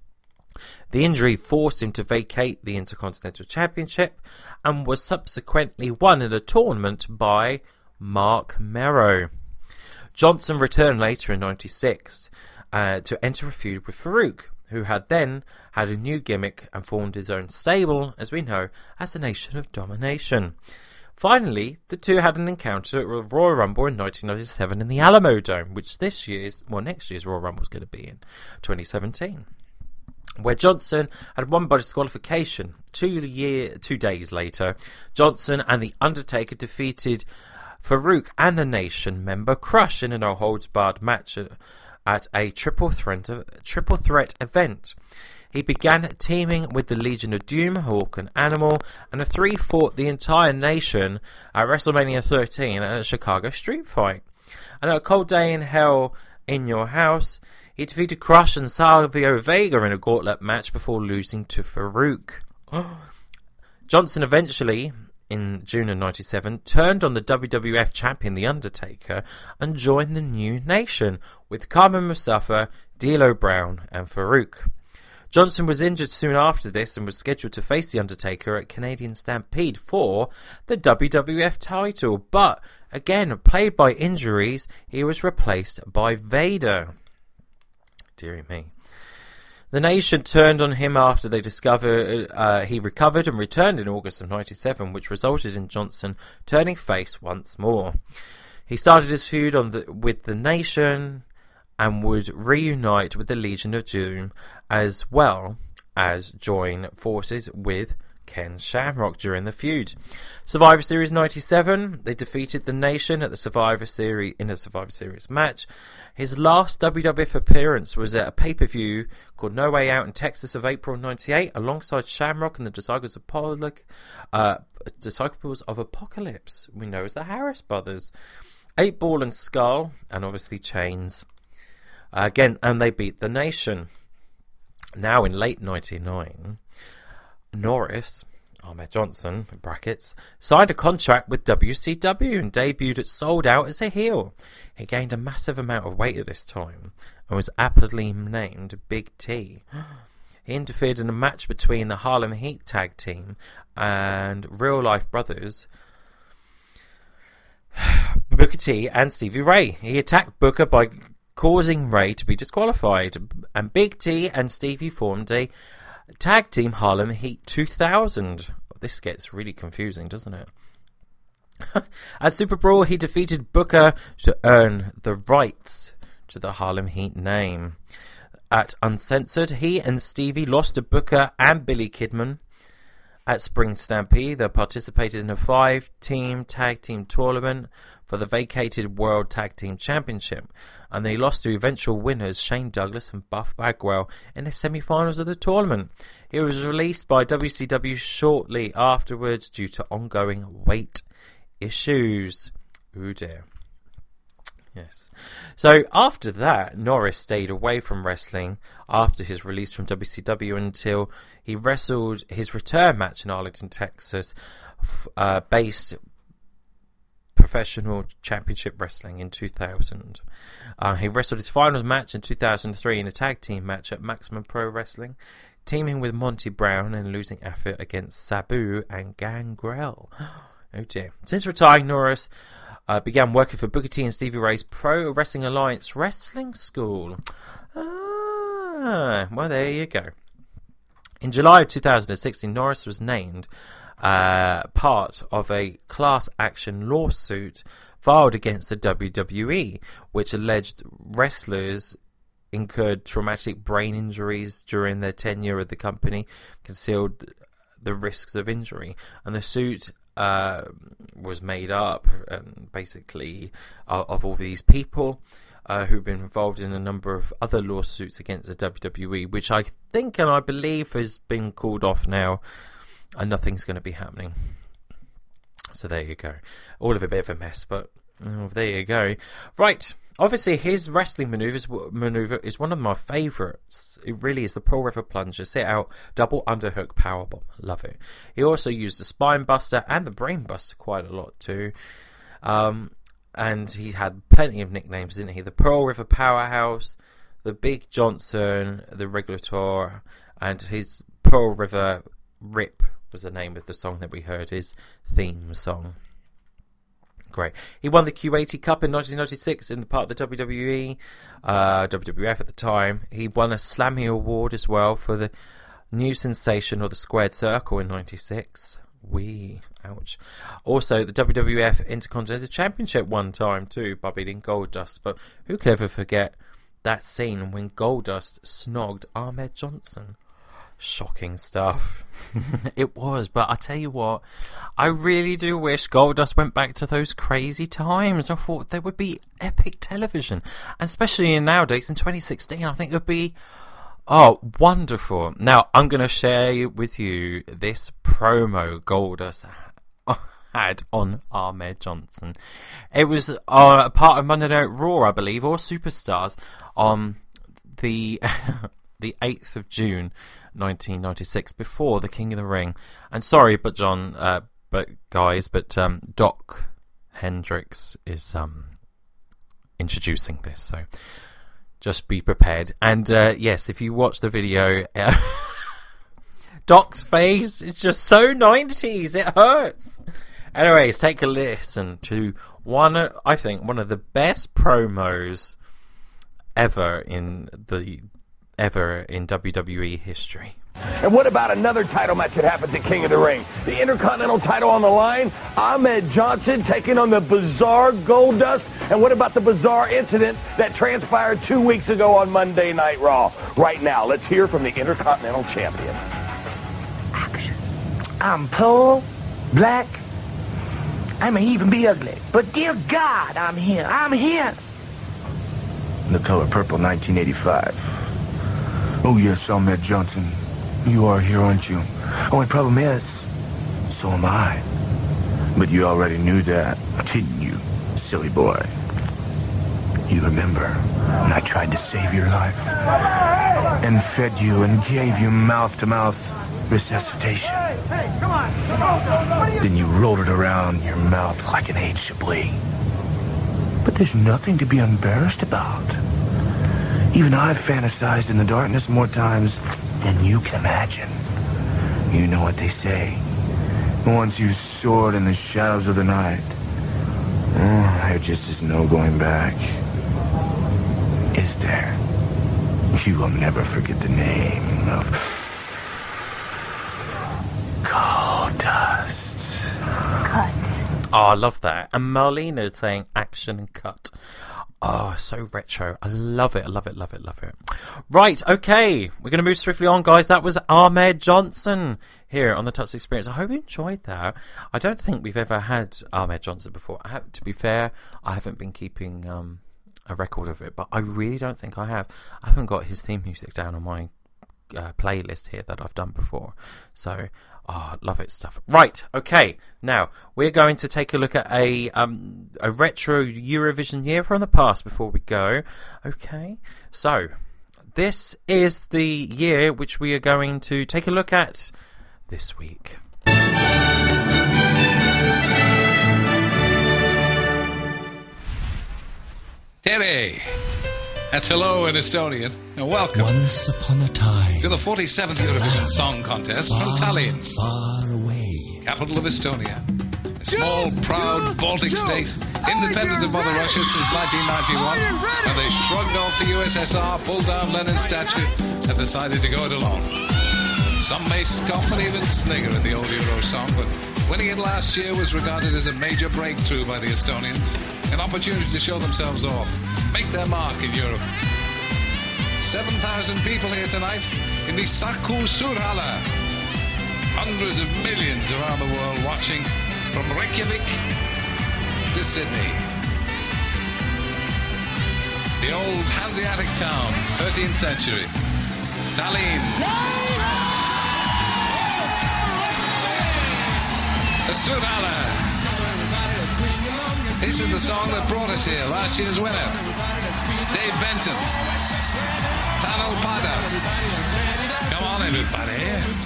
The injury forced him to vacate the Intercontinental Championship and was subsequently won in a tournament by Mark Merrow. Johnson returned later in ninety-six uh, to enter a feud with Farouk, who had then had a new gimmick and formed his own stable, as we know, as the Nation of Domination. Finally, the two had an encounter at Royal Rumble in nineteen ninety-seven in the Alamo Dome, which this year's, well, next year's Royal Rumble is going to be in twenty seventeen, where Johnson had won by disqualification. Two year, two days later, Johnson and The Undertaker defeated Farouk and the Nation member Crush in a no-holds-barred match at a triple threat, triple threat event. He began teaming with the Legion of Doom, Hawk and Animal, and the three fought the entire nation at WrestleMania thirteen at a Chicago street fight. And at a Cold Day in Hell In Your House. He defeated Crush and Savio Vega in a gauntlet match before losing to Farouk. Johnson eventually, in June of ninety-seven, turned on the W W F champion The Undertaker and joined the New Nation with Carmen Mustafa, D'Lo Brown and Farouk. Johnson was injured soon after this and was scheduled to face The Undertaker at Canadian Stampede for the W W F title, but again, plagued by injuries, he was replaced by Vader. Deary me. The Nation turned on him after they discovered uh, he recovered and returned in August of ninety-seven, which resulted in Johnson turning face once more. He started his feud on the, with the Nation and would reunite with the Legion of Doom, as well as join forces with Ken Shamrock during the feud. Survivor Series ninety-seven, they defeated the Nation at the Survivor Series in a Survivor Series match. His last W W F appearance was at a pay-per-view called No Way Out in Texas of April ninety-eight, alongside Shamrock and the Disciples of Pollock, uh, Disciples of Apocalypse, we know as the Harris Brothers, Eight Ball and Skull, and obviously Chains. Uh, again, and they beat the Nation. Now in late ninety-nine, Norris, Ahmed Johnson, in brackets, signed a contract with W C W and debuted at Sold Out as a heel. He gained a massive amount of weight at this time and was aptly named Big T. He interfered in a match between the Harlem Heat tag team and Real Life Brothers, Booker T and Stevie Ray. He attacked Booker by causing Ray to be disqualified, and Big T and Stevie formed a tag team Harlem Heat two thousand. This gets really confusing, doesn't it? At Super Brawl, he defeated Booker to earn the rights to the Harlem Heat name. At Uncensored, he and Stevie lost to Booker and Billy Kidman. At Spring Stampede, they participated in a five-team tag team tournament for the vacated World Tag Team Championship, and they lost to eventual winners Shane Douglas and Buff Bagwell in the semi-finals of the tournament. He was released by W C W shortly afterwards due to ongoing weight issues. Ooh dear. Yes. So after that, Norris stayed away from wrestling after his release from W C W until he wrestled his return match in Arlington, Texas, uh, based professional championship wrestling in two thousand. Uh, he wrestled his final match in two thousand three in a tag team match at Maximum Pro Wrestling, teaming with Monty Brown and losing effort against Sabu and Gangrel. Oh dear. Since retiring, Norris Uh, began working for Booker T and Stevie Ray's Pro Wrestling Alliance Wrestling School. Ah, well, there you go. In July of two thousand sixteen, Norris was named uh, part of a class action lawsuit filed against the W W E, which alleged wrestlers incurred traumatic brain injuries during their tenure of the company, concealed the risks of injury, and the suit Uh, was made up um, basically uh, of all these people uh, who've been involved in a number of other lawsuits against the W W E, which I think and I believe has been called off now, and nothing's going to be happening. So there you go. All of a bit of a mess, but oh, there you go. Right. Obviously, his wrestling maneuvers maneuver is one of my favourites. It really is the Pearl River Plunger, sit out, double underhook powerbomb. Love it. He also used the Spine Buster and the Brain Buster quite a lot too. Um, and he had plenty of nicknames, didn't he? The Pearl River Powerhouse, the Big Johnson, the Regulator, and his Pearl River Rip was the name of the song that we heard, his theme song. Great. He won the Q eighty Cup in nineteen ninety-six in the part of the W W E, uh, W W F at the time. He won a Slammy Award as well for the New Sensation or the Squared Circle in ninety-six. Wee. Ouch. Also, the W W F Intercontinental Championship one time too by beating Goldust. But who could ever forget that scene when Goldust snogged Ahmed Johnson? Shocking stuff. It was, but I tell you what, I really do wish Goldust went back to those crazy times. I thought there would be epic television, and especially in nowadays in twenty sixteen. I think it would be oh wonderful. Now I'm going to share with you this promo Goldust had on Ahmed Johnson. It was uh, a part of Monday Night Raw, I believe, or Superstars on the the eighth of June, nineteen ninety-six, before the King of the Ring. And sorry, but John, uh, but guys, but um, Doc Hendricks is um, introducing this, so just be prepared. And uh, yes, if you watch the video, uh, Doc's face is just so nineties, it hurts. Anyways, take a listen to one, I think, one of the best promos ever in the ever in W W E history. And what about another title match that happens at King of the Ring? The Intercontinental title on the line, Ahmed Johnson taking on the Bizarre Goldust. And what about the bizarre incident that transpired two weeks ago on Monday Night Raw? Right now, let's hear from the Intercontinental Champion. I'm poor, black, I may even be ugly, but dear God, I'm here, I'm here. The color purple, nineteen eighty-five. Oh yes, Ahmed Johnson. You are here, aren't you? Only problem is, So am I. But you already knew that, didn't you, silly boy? You remember when I tried to save your life? And fed you and gave you mouth-to-mouth resuscitation. Hey, hey, come on, come on. Then you rolled it around your mouth like an aged Chablis. But there's nothing to be embarrassed about. Even I've fantasized in the darkness more times than you can imagine. You know what they say. Once you soared in the shadows of the night, oh, there just is no going back. Is there? You will never forget the name of Goldust. Cut. Oh, I love that. And Marlena saying action and cut. Oh, so retro. I love it. I love it, love it, love it. Right, okay. We're going to move swiftly on, guys. That was Ahmed Johnson here on the Tuts Experience. I hope you enjoyed that. I don't think we've ever had Ahmed Johnson before. I have, to be fair, I haven't been keeping um, a record of it, but I really don't think I have. I haven't got his theme music down on my uh, playlist here that I've done before. So, oh, love it stuff. Right, okay. Now, we're going to take a look at a um, a retro Eurovision year from the past before we go. Okay, so this is the year which we are going to take a look at this week. Tere! That's hello in Estonian, and welcome. Once upon a time, to the forty-seventh Eurovision Song Contest far, from Tallinn, far away, capital of Estonia. A small, proud Baltic state, independent of Mother Russia since nineteen ninety-one, and they shrugged off the U S S R, pulled down Lenin's statue, and decided to go it alone. Some may scoff and even snigger at the old Euro song, but winning it last year was regarded as a major breakthrough by the Estonians, an opportunity to show themselves off, make their mark in Europe. seven thousand people here tonight in the Saku Suurhalle. Hundreds of millions around the world watching from Reykjavik to Sydney. The old Hanseatic town, thirteenth century. Tallinn. The Suurhalle. This is the song that brought us here, last year's winner. Dave Benton. Tanel Pada. Come on, everybody.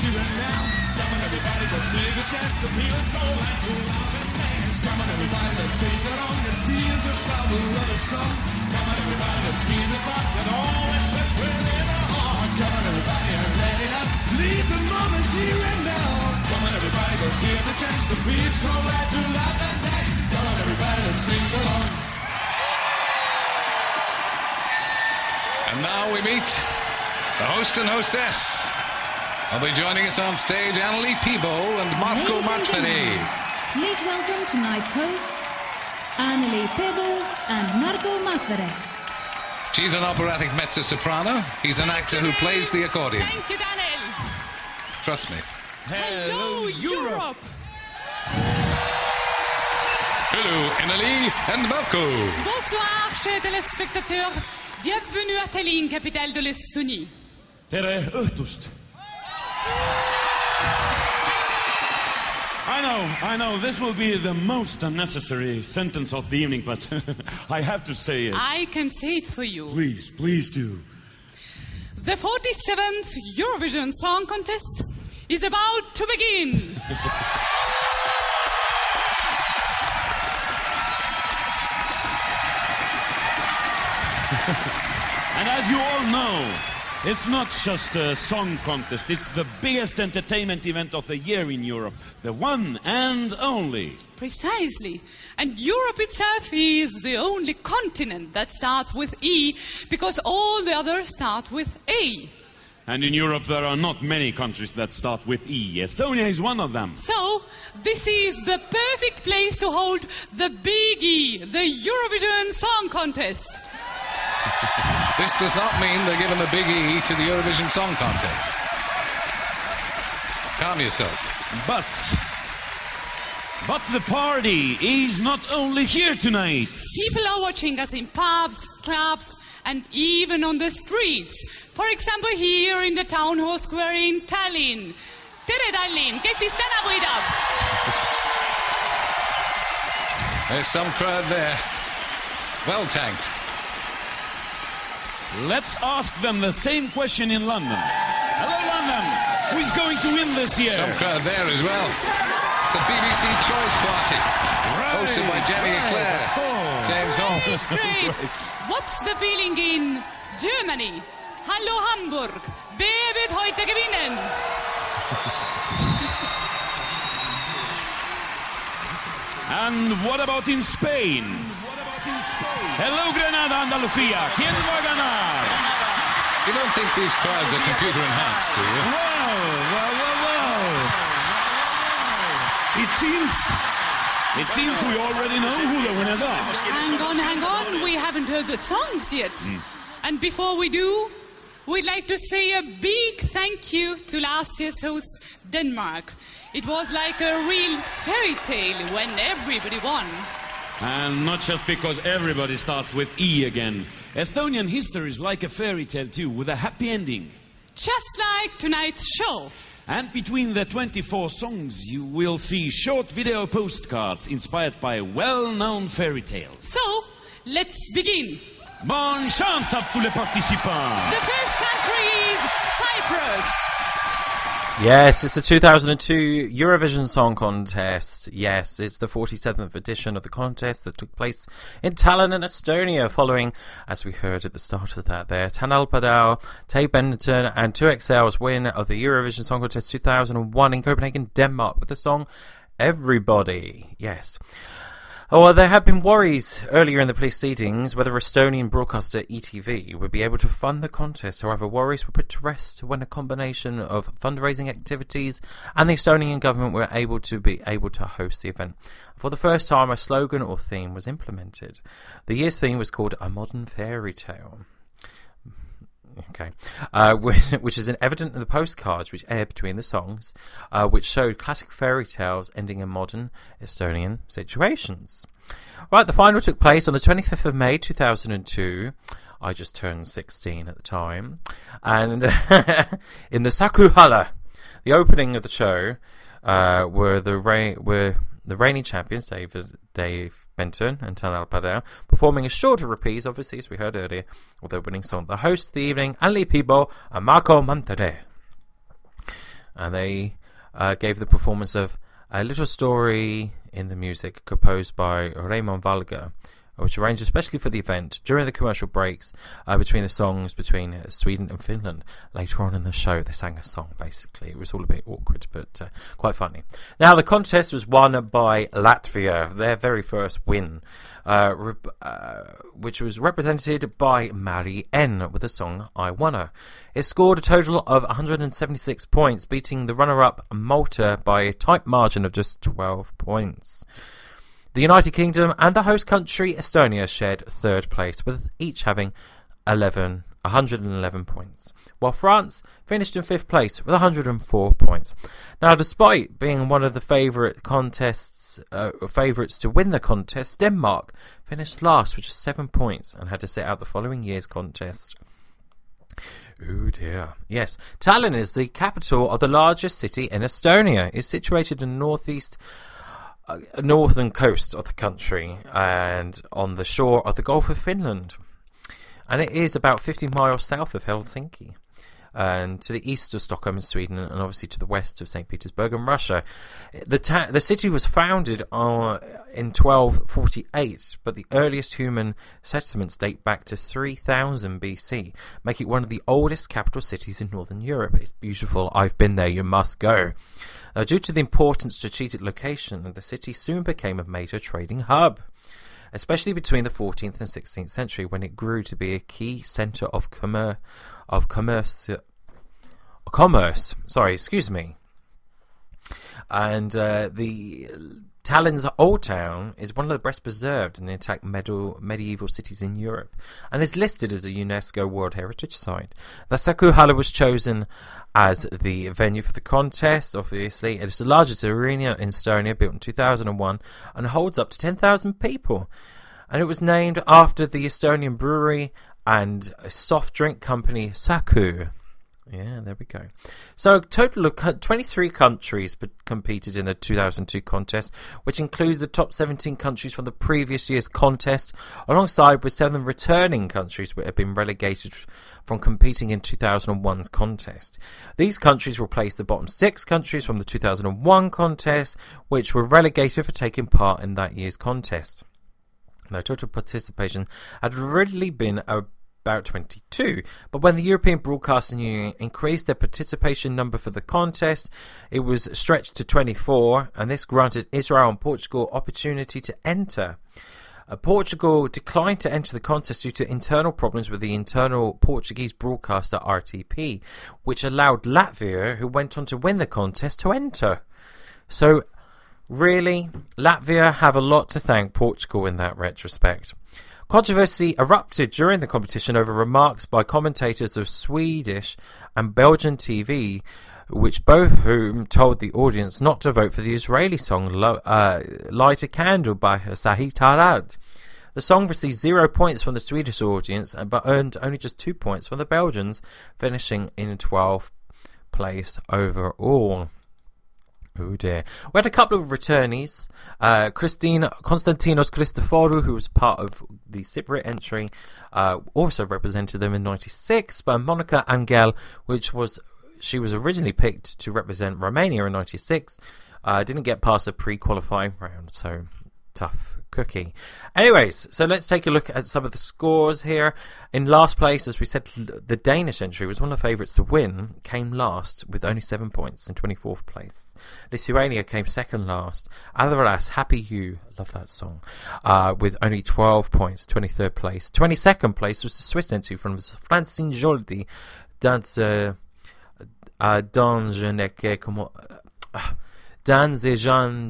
Leave the moment here and now. Come on, everybody, go see the chance to be so glad to love and dance. Come on, everybody, let's sing along. And now we meet the host and hostess. I'll be joining us on stage, Anneli Pibo and Marco Matveri. Please welcome tonight's hosts, Anneli Pibo and Marco Matveri. She's an operatic mezzo-soprano. He's an actor who plays the accordion. Thank you, Daniel. Trust me. Hello, Europe. Hello, Anneli and Marco. Bonsoir, chers téléspectateurs. Bienvenue à Tallinn, capitale de l'Estonie. Tere õhtust. I know, I know, this will be the most unnecessary sentence of the evening, but I have to say it. I can say it for you. Please, please do. The forty-seventh Eurovision Song Contest is about to begin. And as you all know, it's not just a song contest, it's the biggest entertainment event of the year in Europe. The one and only. Precisely. And Europe itself is the only continent that starts with E, because all the others start with A. And in Europe there are not many countries that start with E. Estonia is one of them. So, this is the perfect place to hold the Big E, the Eurovision Song Contest. This does not mean they're giving the Big E to the Eurovision Song Contest. Calm yourself. But, but the party is not only here tonight. People are watching us in pubs, clubs, and even on the streets. For example, here in the Town Hall Square in Tallinn. Tere Tallinn, kes siis täna võidab? There's some crowd there. Well tanked. Let's ask them the same question in London. Hello, London. Who's going to win this year? Some crowd there as well. It's the B B C Choice Party, right, hosted by Jenny right, Eclair, James Holmes. Great. What's the feeling in Germany? Hallo Hamburg. Wer wird heute gewinnen? And what about in Spain? Hello, Granada, Andalucía. ¿Quién va a ganar? You don't think these crowds are computer enhanced, do you? Well, well, well, well. It seems, it seems we already know who the winners are. Hang on, hang on. We haven't heard the songs yet. Mm. And before we do, we'd like to say a big thank you to last year's host, Denmark. It was like a real fairy tale when everybody won. And not just because everybody starts with E again. Estonian history is like a fairy tale too, with a happy ending. Just like tonight's show. And between the twenty-four songs, you will see short video postcards inspired by well-known fairy tales. So, let's begin. Bonne chance à tous les participants. The first country is Cyprus. Yes, it's the two thousand two Eurovision Song Contest. Yes, it's the forty-seventh edition of the contest that took place in Tallinn in Estonia, following, as we heard at the start of that there, Tanel Padal, Tay Benton and two X L's win of the Eurovision Song Contest two thousand one in Copenhagen, Denmark, with the song Everybody. Yes. Oh, well, there have been worries earlier in the proceedings whether Estonian broadcaster E T V would be able to fund the contest. However, worries were put to rest when a combination of fundraising activities and the Estonian government were able to be able to host the event. For the first time, a slogan or theme was implemented. The year's theme was called A Modern Fairy Tale. Okay, uh, which, which is evident in the postcards which aired between the songs, uh, which showed classic fairy tales ending in modern Estonian situations. Right, the final took place on the twenty-fifth of May two thousand two. I just turned sixteen at the time. And in the Sakuhala, the opening of the show, uh, were the ra- were the reigning champions, David, Dave Benton and Tanel Padal, performing a shorter reprise, obviously, as we heard earlier, of their winning song. The hosts of the evening, Anli Pibo and Marco Mantere. And they uh, gave the performance of A Little Story in the Music, composed by Raymond Valga, which arranged especially for the event during the commercial breaks uh, between the songs between uh, Sweden and Finland. Later on in the show, they sang a song, basically. It was all a bit awkward, but uh, quite funny. Now, the contest was won by Latvia, their very first win, uh, rep- uh, which was represented by Mari N with the song I Wanna. It scored a total of one hundred seventy-six points, beating the runner-up Malta by a tight margin of just twelve points. The United Kingdom and the host country Estonia shared third place, with each having eleven, one hundred eleven points, while France finished in fifth place with one hundred four points. Now, despite being one of the favourite contests, uh, favourites to win the contest, Denmark finished last with just seven points and had to sit out the following year's contest. Oh dear. Yes. Tallinn is the capital of the largest city in Estonia. It's situated in the northeast, uh, northern coast of the country and on the shore of the Gulf of Finland. And it is about fifty miles south of Helsinki, and to the east of Stockholm in Sweden, and obviously to the west of Saint Petersburg in Russia. The ta- the city was founded uh, in twelve forty-eight, but the earliest human settlements date back to three thousand B C, making it one of the oldest capital cities in Northern Europe. It's beautiful. I've been there. You must go. Uh, due to the important strategic location, the city soon became a major trading hub, especially between the fourteenth and sixteenth century, when it grew to be a key centre of commerce, of commerce, commerce. Sorry, excuse me. And uh, the Tallinn's Old Town is one of the best preserved and intact medieval, medieval cities in Europe, and is listed as a UNESCO World Heritage Site. The Saku Hala was chosen as the venue for the contest. Obviously, it is the largest arena in Estonia, built in two thousand one, and holds up to ten thousand people. And it was named after the Estonian brewery and soft drink company Saku. Yeah, there we go. So a total of twenty-three countries competed in the two thousand two contest, which included the top seventeen countries from the previous year's contest, alongside with seven returning countries which had been relegated from competing in two thousand one's contest. These countries replaced the bottom six countries from the two thousand one contest, which were relegated for taking part in that year's contest. Now, total participation had originally been a about twenty-two, but when the European Broadcasting Union increased their participation number for the contest, it was stretched to twenty-four, and this granted Israel and Portugal opportunity to enter. Uh, Portugal declined to enter the contest due to internal problems with the internal Portuguese broadcaster R T P, which allowed Latvia, who went on to win the contest, to enter. So, really, Latvia have a lot to thank Portugal in that retrospect. Controversy erupted during the competition over remarks by commentators of Swedish and Belgian T V, which both whom told the audience not to vote for the Israeli song uh, Light a Candle by Sahit Tarad. The song received zero points from the Swedish audience, but earned only just two points from the Belgians, finishing in twelfth place overall. Oh dear. We had a couple of returnees. Uh, Christine Konstantinos Christoforou, who was part of the Cypriot entry, uh, also represented them in ninety-six. But Monica Angel, which was she was originally picked to represent Romania in ninety-six, uh, didn't get past the pre-qualifying round. So tough cookie. Anyways, so let's take a look at some of the scores here. In last place, as we said, the Danish entry was one of the favourites to win, came last with only seven points in twenty-fourth place. Lithuania came second last. Otherwise, Happy You, love that song, uh, with only twelve points, twenty-third place. twenty-second place was the Swiss entry from Francine Joldi, dans, uh, uh, dans je ne sais comment, uh, dans les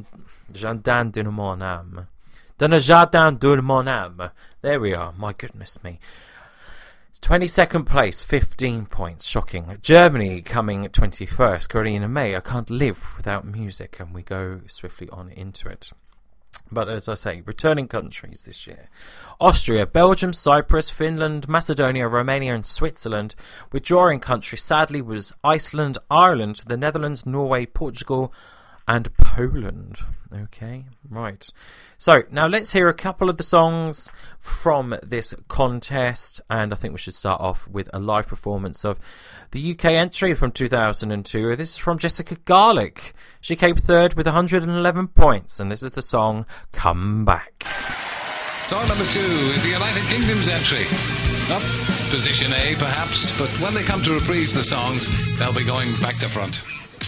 jardins de mon âme. Dans le jardin de mon âme. There we are. My goodness me. twenty-second place, fifteen points. Shocking. Germany coming twenty-first. Corina May, I Can't Live Without Music. And we go swiftly on into it. But as I say, returning countries this year. Austria, Belgium, Cyprus, Finland, Macedonia, Romania and Switzerland. Withdrawing countries, sadly, was Iceland, Ireland, the Netherlands, Norway, Portugal and Poland. Okay, right. So, now let's hear a couple of the songs from this contest, and I think we should start off with a live performance of the U K entry from two thousand two. This is from Jessica Garlick. She came third with one hundred eleven points, and this is the song Come Back. Song number two is the United Kingdom's entry. Up position A, perhaps, but when they come to reprise the songs, they'll be going back to front.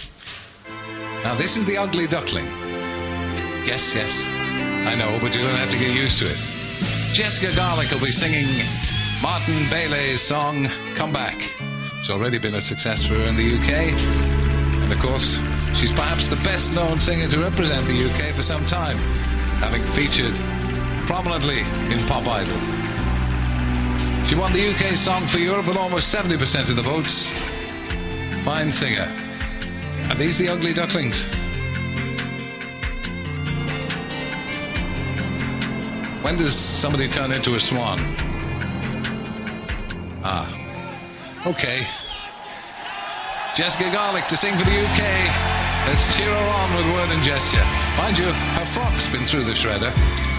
Now, this is the Ugly Duckling. Yes, yes, I know, but you're going to have to get used to it. Jessica Garlick will be singing Martin Bailey's song, Come Back. It's already been a success for her in the U K. And, of course, she's perhaps the best-known singer to represent the U K for some time, having featured prominently in Pop Idol. She won the U K Song for Europe with almost seventy percent of the votes. Fine singer. Are these the Ugly Ducklings? When does somebody turn into a swan? Ah, Okay. Jessica Garlick to sing for the U K. Let's cheer her on with word and gesture. Mind you, her frock's been through the shredder.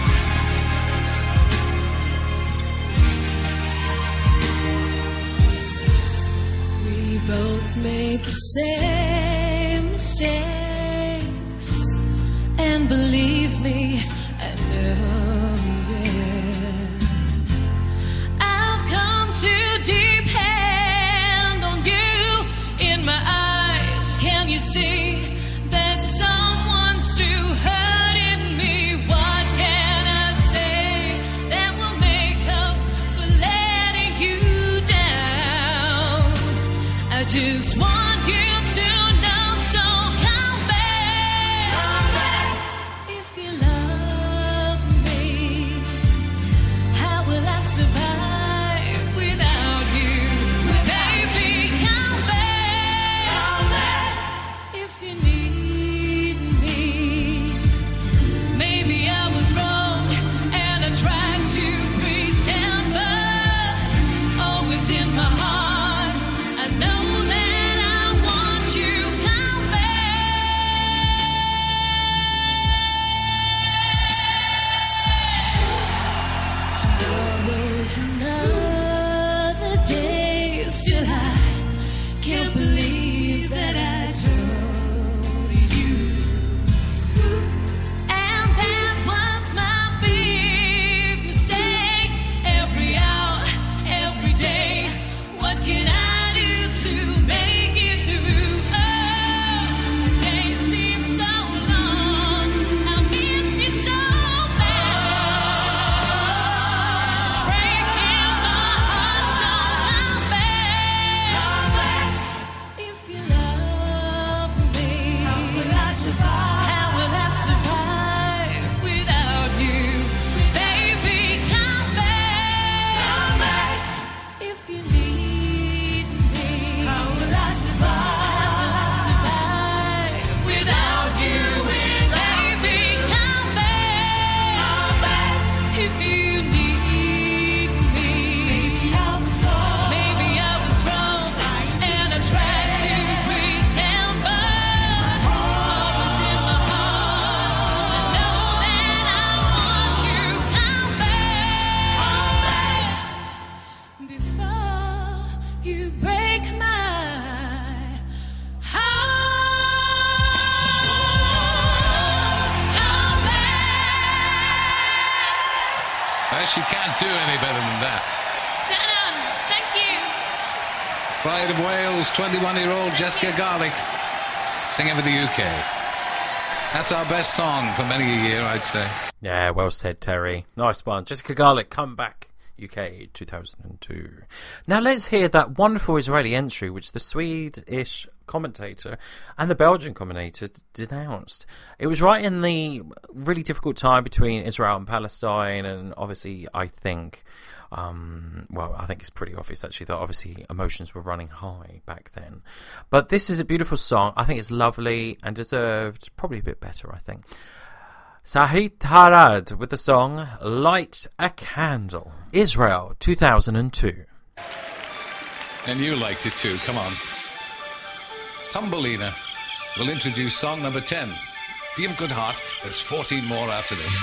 We both make the same mistakes, and believe me, I know it. I've come to depend on you. In my eyes, can you see that someone's still hurting me? What can I say that will make up for letting you down? I just want you to know, so come back. Come back. If you love me, how will I survive without you? Baby, come back. Come back. If you need me, maybe I was wrong and I tried to pretend, but always in my heart, I know that I want you. Come back. Tomorrow's another day. Still, I can't believe that I told you. And that was my big mistake. Every hour, every day, what can I do to make it through? Oh, the days seem so long. I miss you so bad. It's breaking my heart, so come back. If you love me, how will I survive? How will I survive without you? Baby, come back. Come back. If you need me, how will I survive? How will I survive without you? Baby, come back. Come back. If you need me, maybe I was wrong and I tried to pretend, but always in my heart, I know that I want you. Come back. Before you break my heart. Come back. Uh, she can't do any better than that. Done. Thank you. Pride of Wales, twenty-one-year-old Jessica Garlick, singing for the U K. That's our best song for many a year, I'd say. Yeah, well said, Terry. Nice one. Jessica Garlick, Come Back, U K, two thousand two. Now let's hear that wonderful Israeli entry which the Swedish commentator and the Belgian commentator denounced. It was right in the really difficult time between Israel and Palestine, and obviously I think, um, well, I think it's pretty obvious actually that obviously emotions were running high back then. But this is a beautiful song. I think it's lovely and deserved probably a bit better, I think. Sahit Harad with the song Light a Candle. Israel, two thousand two. And you liked it too, come on. Thumbelina will introduce song number ten. Be of good heart, there's fourteen more after this.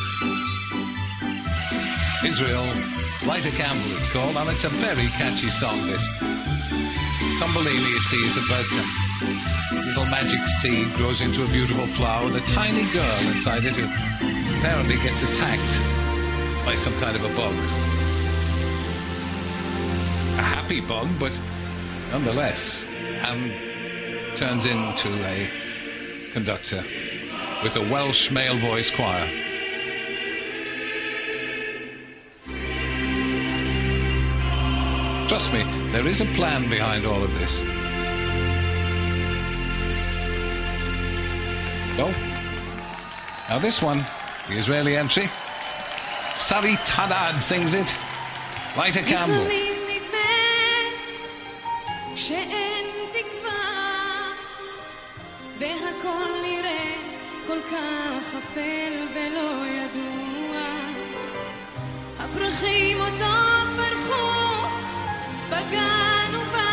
Israel, Light a Candle it's called, and it's a very catchy song, this. Thumbelina, you see, is about a little magic seed grows into a beautiful flower. The tiny girl inside it who apparently gets attacked by some kind of a bug. A happy bug, but nonetheless. And turns into a conductor with a Welsh male voice choir. Trust me, there is a plan behind all of this. Well, now this one, the Israeli entry, Sari Tadad sings it, Light a Candle. שאין תקווה והכל נראה כל כך אפל ולא ידוע הפרחים עוד לא פרחו בגן ובא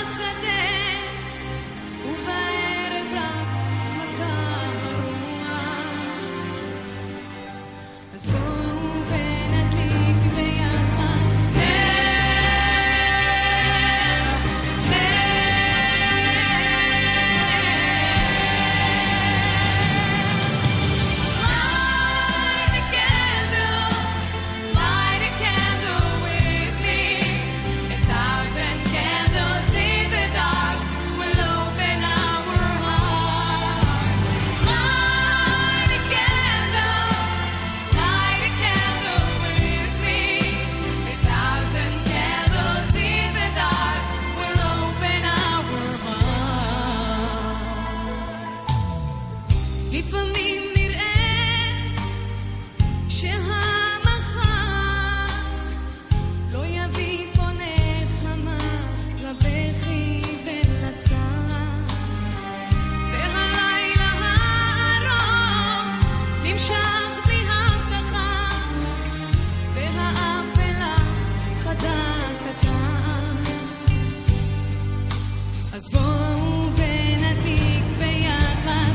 אז בואו ונדליק ביחד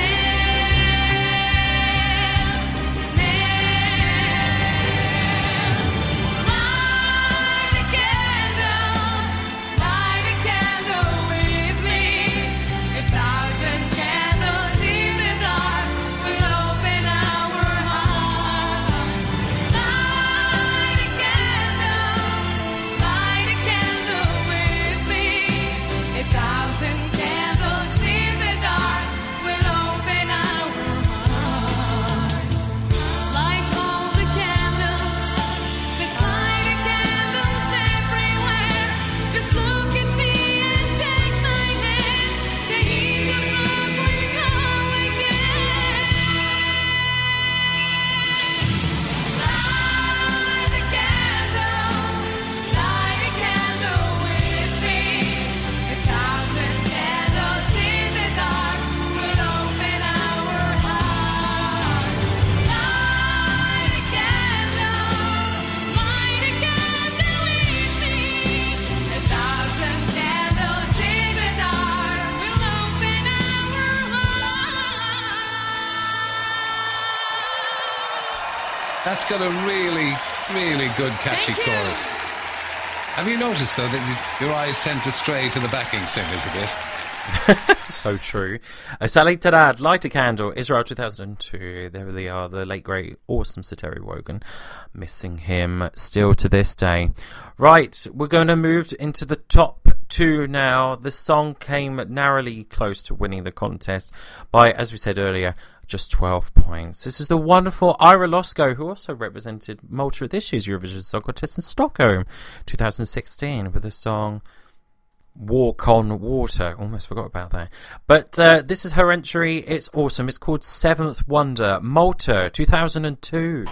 That's got a really, really good catchy chorus. Have you noticed, though, that you, your eyes tend to stray to the backing singers a bit? So true. Uh, Sally Tadad, Light a Candle, Israel two thousand two. There they are, the late, great, awesome Sir Terry Wogan. Missing him still to this day. Right, we're going to move into the top two now. The song came narrowly close to winning the contest by, as we said earlier, just twelve points. This is the wonderful Ira Losko, who also represented Malta at this year's Eurovision Song Contest in Stockholm two thousand sixteen with the song Walk on Water. Almost forgot about that. But uh, this is her entry. It's awesome. It's called Seventh Wonder, Malta two thousand two.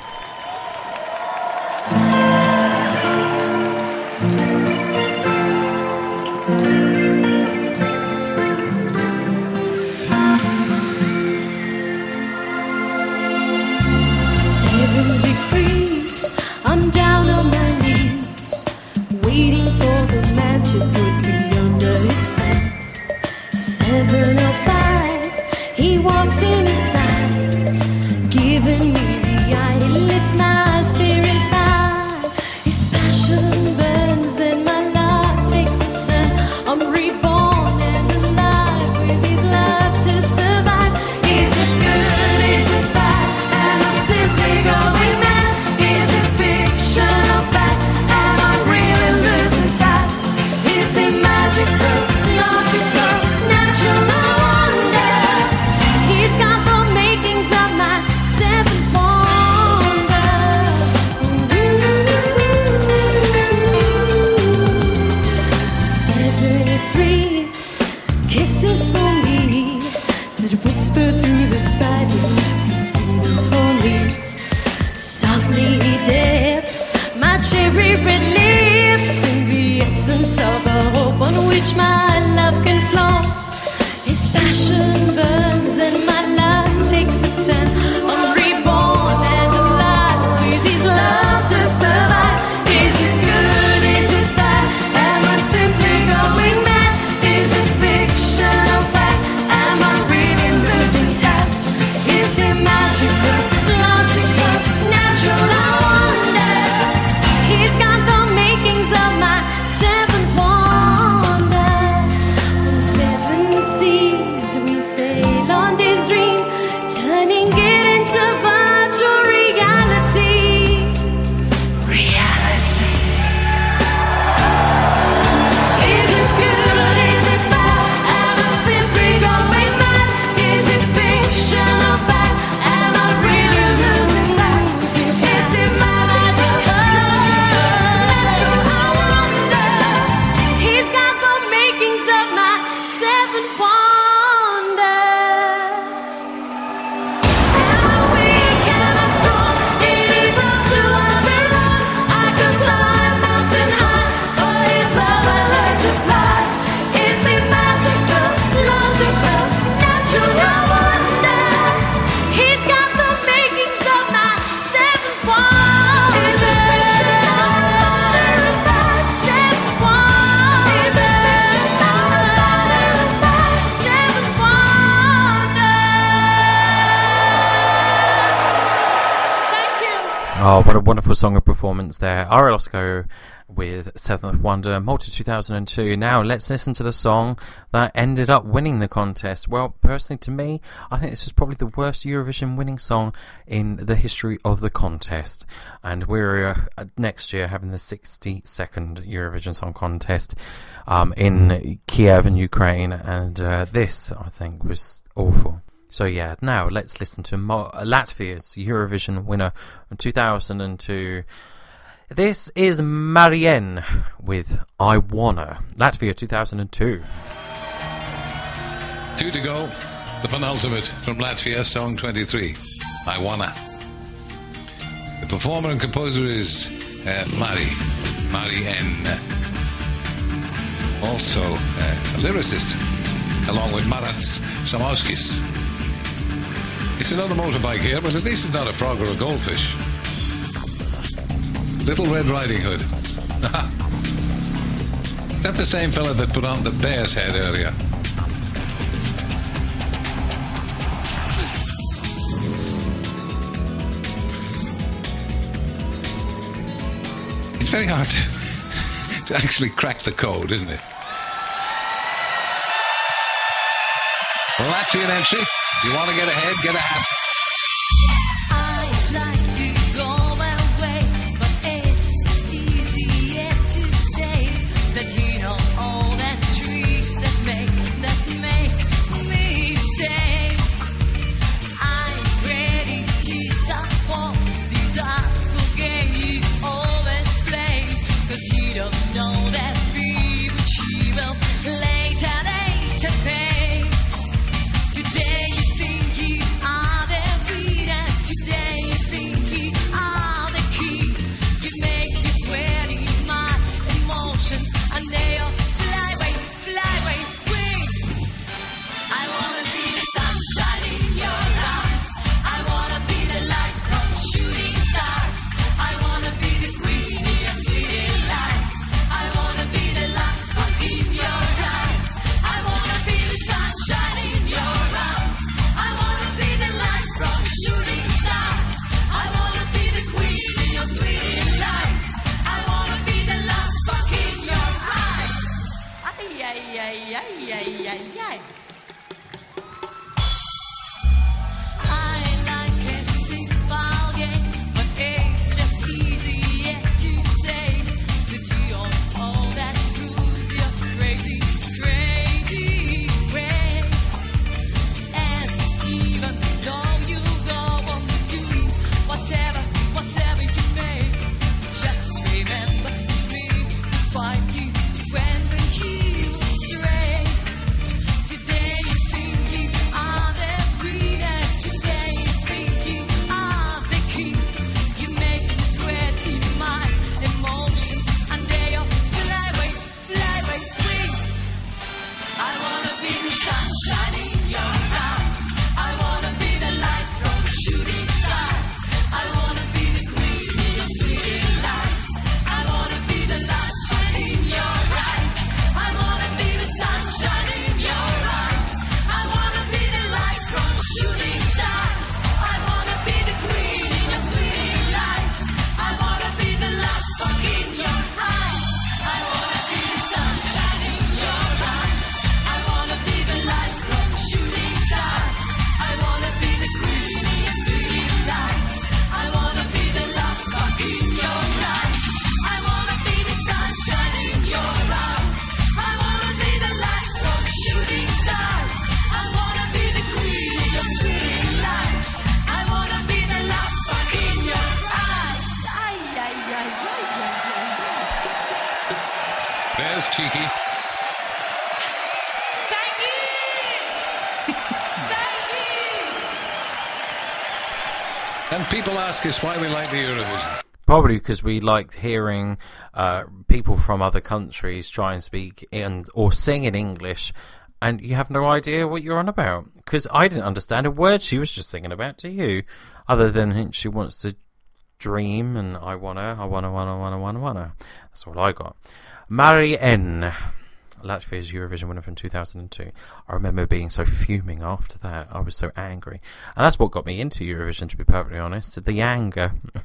Seven degrees, I'm down on my knees, waiting for the man to put me under his spell. Seven oh five, he walks in his sight, giving me the eye, he lifts my spirits high. His passion burns and my life takes a turn. I'm reborn and alive with his love to survive. Is it good, is it bad? Am I simply going mad? Is it fiction or fact? Am I really losing sight? Is it magical, logical, natural, I wonder? He's got the makings of my seventh wonder. Oh, what a wonderful song of performance there. Ariel Osco with Seventh Wonder, Malta two thousand two. Now, let's listen to the song that ended up winning the contest. Well, personally to me, I think this is probably the worst Eurovision winning song in the history of the contest. And we're uh, next year having the sixty-second Eurovision Song Contest um, in Kiev in Ukraine. And uh, this, I think, was awful. So yeah, now let's listen to Mo- Latvia's Eurovision winner in two thousand two. This is Marien with I Wanna. Latvia two thousand two. Two to go. The penultimate from Latvia, song twenty-three, I Wanna. The performer and composer is uh, Mari, Marien. Also uh, a lyricist, along with Marats Samauskis. It's another motorbike here, but at least it's not a frog or a goldfish. Little Red Riding Hood. Is that the same fella that put on the bear's head earlier? It's very hard to, to actually crack the code, isn't it? Latvian entry. You want to get ahead, get ahead. I'd like to go away, but it's easier to say that you know all that tricks that make that make me stay. I'm ready to support these awful games you always play, 'cause you don't know that we but she will later later pay. Today you think you are the winner. Today you think you are the key. You make me sweat in my emotions, and they all fly away, fly away, free. I wanna be the sunshine in your eyes. I wanna be the light from shooting stars. I wanna be the queen in your sweet lies. I wanna be the last spark in your eyes. I wanna be the sunshine in your eyes. I wanna be the light from shooting stars. I wanna be the queen in your sweet lies. I wanna be the last spark in your eyes. Ay, ay, ay, ay, ay, ay, ay. I like a simple game, but it's just easier to say that you don't know that proves your crazy, crazy way. And even though you go on doing whatever, whatever you may, just remember it's me who find you when the you will stray. Today you think you are the winner. Today you think you are the king. You make me sweat in my emotions, and they all fly away, fly away, free. I wanna be the sunshine in your eyes. I wanna be the light from shooting stars. I wanna be the queen in your sweet lies. I wanna be the last one in your eyes. I wanna be the sunshine in your eyes. I wanna be the light from shooting stars. I wanna be the queen in your sweet lies. I wanna be the last one in your eyes. I wanna be the sunshine in your eyes. I wanna be the light from shooting stars. I wanna be the queen in your sweet lies. I wanna be the last spark in your eyes. I wanna be the sunshine in your eyes. I wanna be the light from shooting stars. I wanna be the queen in your sweet lies. I wanna be the last spark in your eyes. Ay, ay, ay, ay, ay, ay, ay. There's Cheeky. Thank you. Thank you. And people ask us why we like the Eurovision. Probably because we liked hearing uh, people from other countries try and speak in or sing in English, and you have no idea what you're on about. Because I didn't understand a word she was just singing about to you, other than she wants to dream and I wanna, I wanna, wanna, wanna, wanna, wanna. That's what I got. Marien, Latvia's Eurovision winner from two thousand two. I remember being so fuming after that. I was so angry. And that's what got me into Eurovision, to be perfectly honest. The anger.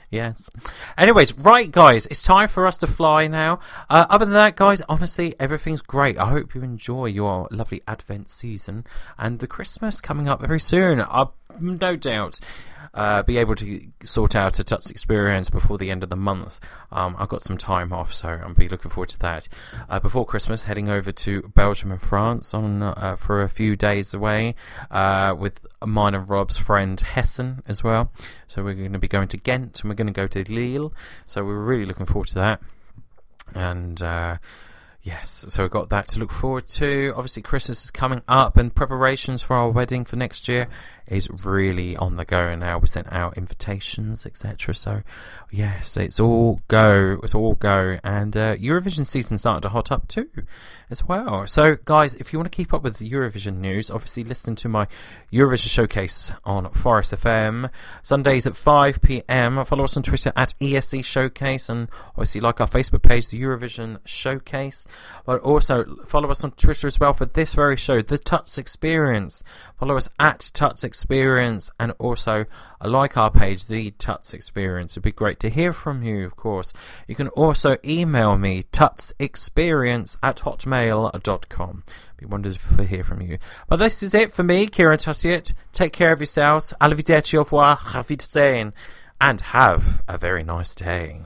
Yes. Anyways, right, guys, it's time for us to fly now. Uh, other than that, guys, honestly, everything's great. I hope you enjoy your lovely Advent season and the Christmas coming up very soon. I'll no doubt uh, be able to sort out a Tuts experience before the end of the month. Um, I've got some time off, so I'll be looking forward to that. Uh, before Christmas, heading over to Belgium and France on uh, for a few days away uh, with mine and Rob's friend Hessen as well. So we're going to be going to Ghent and we're going to go to Lille. So we're really looking forward to that. And uh, yes, so we've got that to look forward to. Obviously, Christmas is coming up and preparations for our wedding for next year is really on the go now. We sent out invitations, et cetera. So, yes, it's all go. It's all go. And uh, Eurovision season started to hot up too as well. So, guys, if you want to keep up with the Eurovision news, obviously listen to my Eurovision Showcase on Forest F M. Sundays at five p.m. Follow us on Twitter at E S C Showcase. And obviously like our Facebook page, the Eurovision Showcase. But also follow us on Twitter as well for this very show, The Tuts Experience. Follow us at Tuts Experience, and also like our page, The Tuts Experience. It'd be great to hear from you, of course. You can also email me, tutsexperience at hotmail dot com. It'd be wonderful to hear from you. But this is it for me, Kieran Tussiett. Take care of yourselves. Arrivederci, au revoir, auf Wiedersehen, and have a very nice day.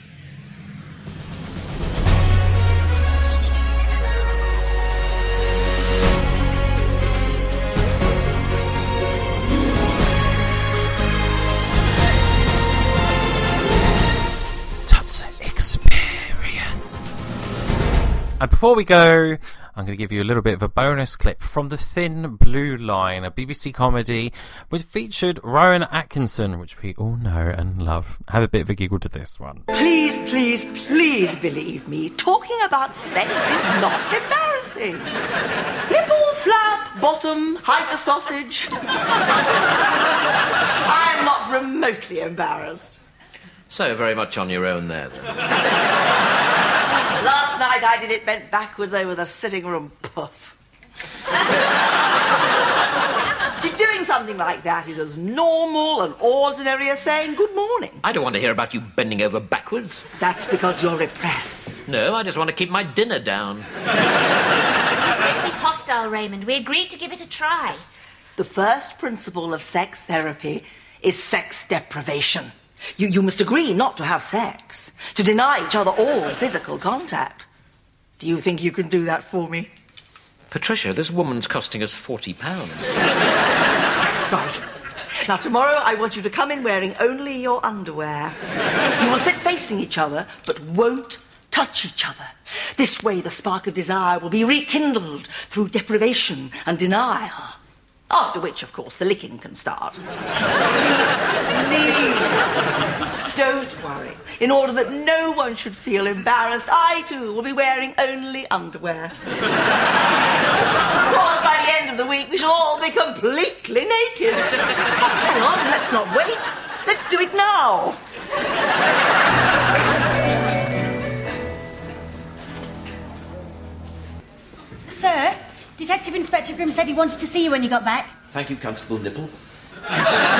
Experience. And before we go, I'm going to give you a little bit of a bonus clip from The Thin Blue Line, a B B C comedy which featured Rowan Atkinson, which we all know and love. Have a bit of a giggle to this one. Please, please, please believe me, talking about sex is not embarrassing. Nipple, flap, bottom, hide the sausage. I am not remotely embarrassed. So, very much on your own there, then. Last night I did it bent backwards over the sitting room puff. See, doing something like that is as normal and ordinary as saying good morning. I don't want to hear about you bending over backwards. That's because you're repressed. No, I just want to keep my dinner down. Don't be hostile, Raymond. We agreed to give it a try. The first principle of sex therapy is sex deprivation. You, you must agree not to have sex, to deny each other all physical contact. Do you think you can do that for me? Patricia, this woman's costing us forty pounds. Right. Now, tomorrow I want you to come in wearing only your underwear. You will sit facing each other, but won't touch each other. This way the spark of desire will be rekindled through deprivation and denial. After which, of course, the licking can start. Please, please, don't worry. In order that no one should feel embarrassed, I, too, will be wearing only underwear. Of course, by the end of the week, we shall all be completely naked. Hang on, let's not wait. Let's do it now. Sir? Detective Inspector Grimm said he wanted to see you when you got back. Thank you, Constable Nipple.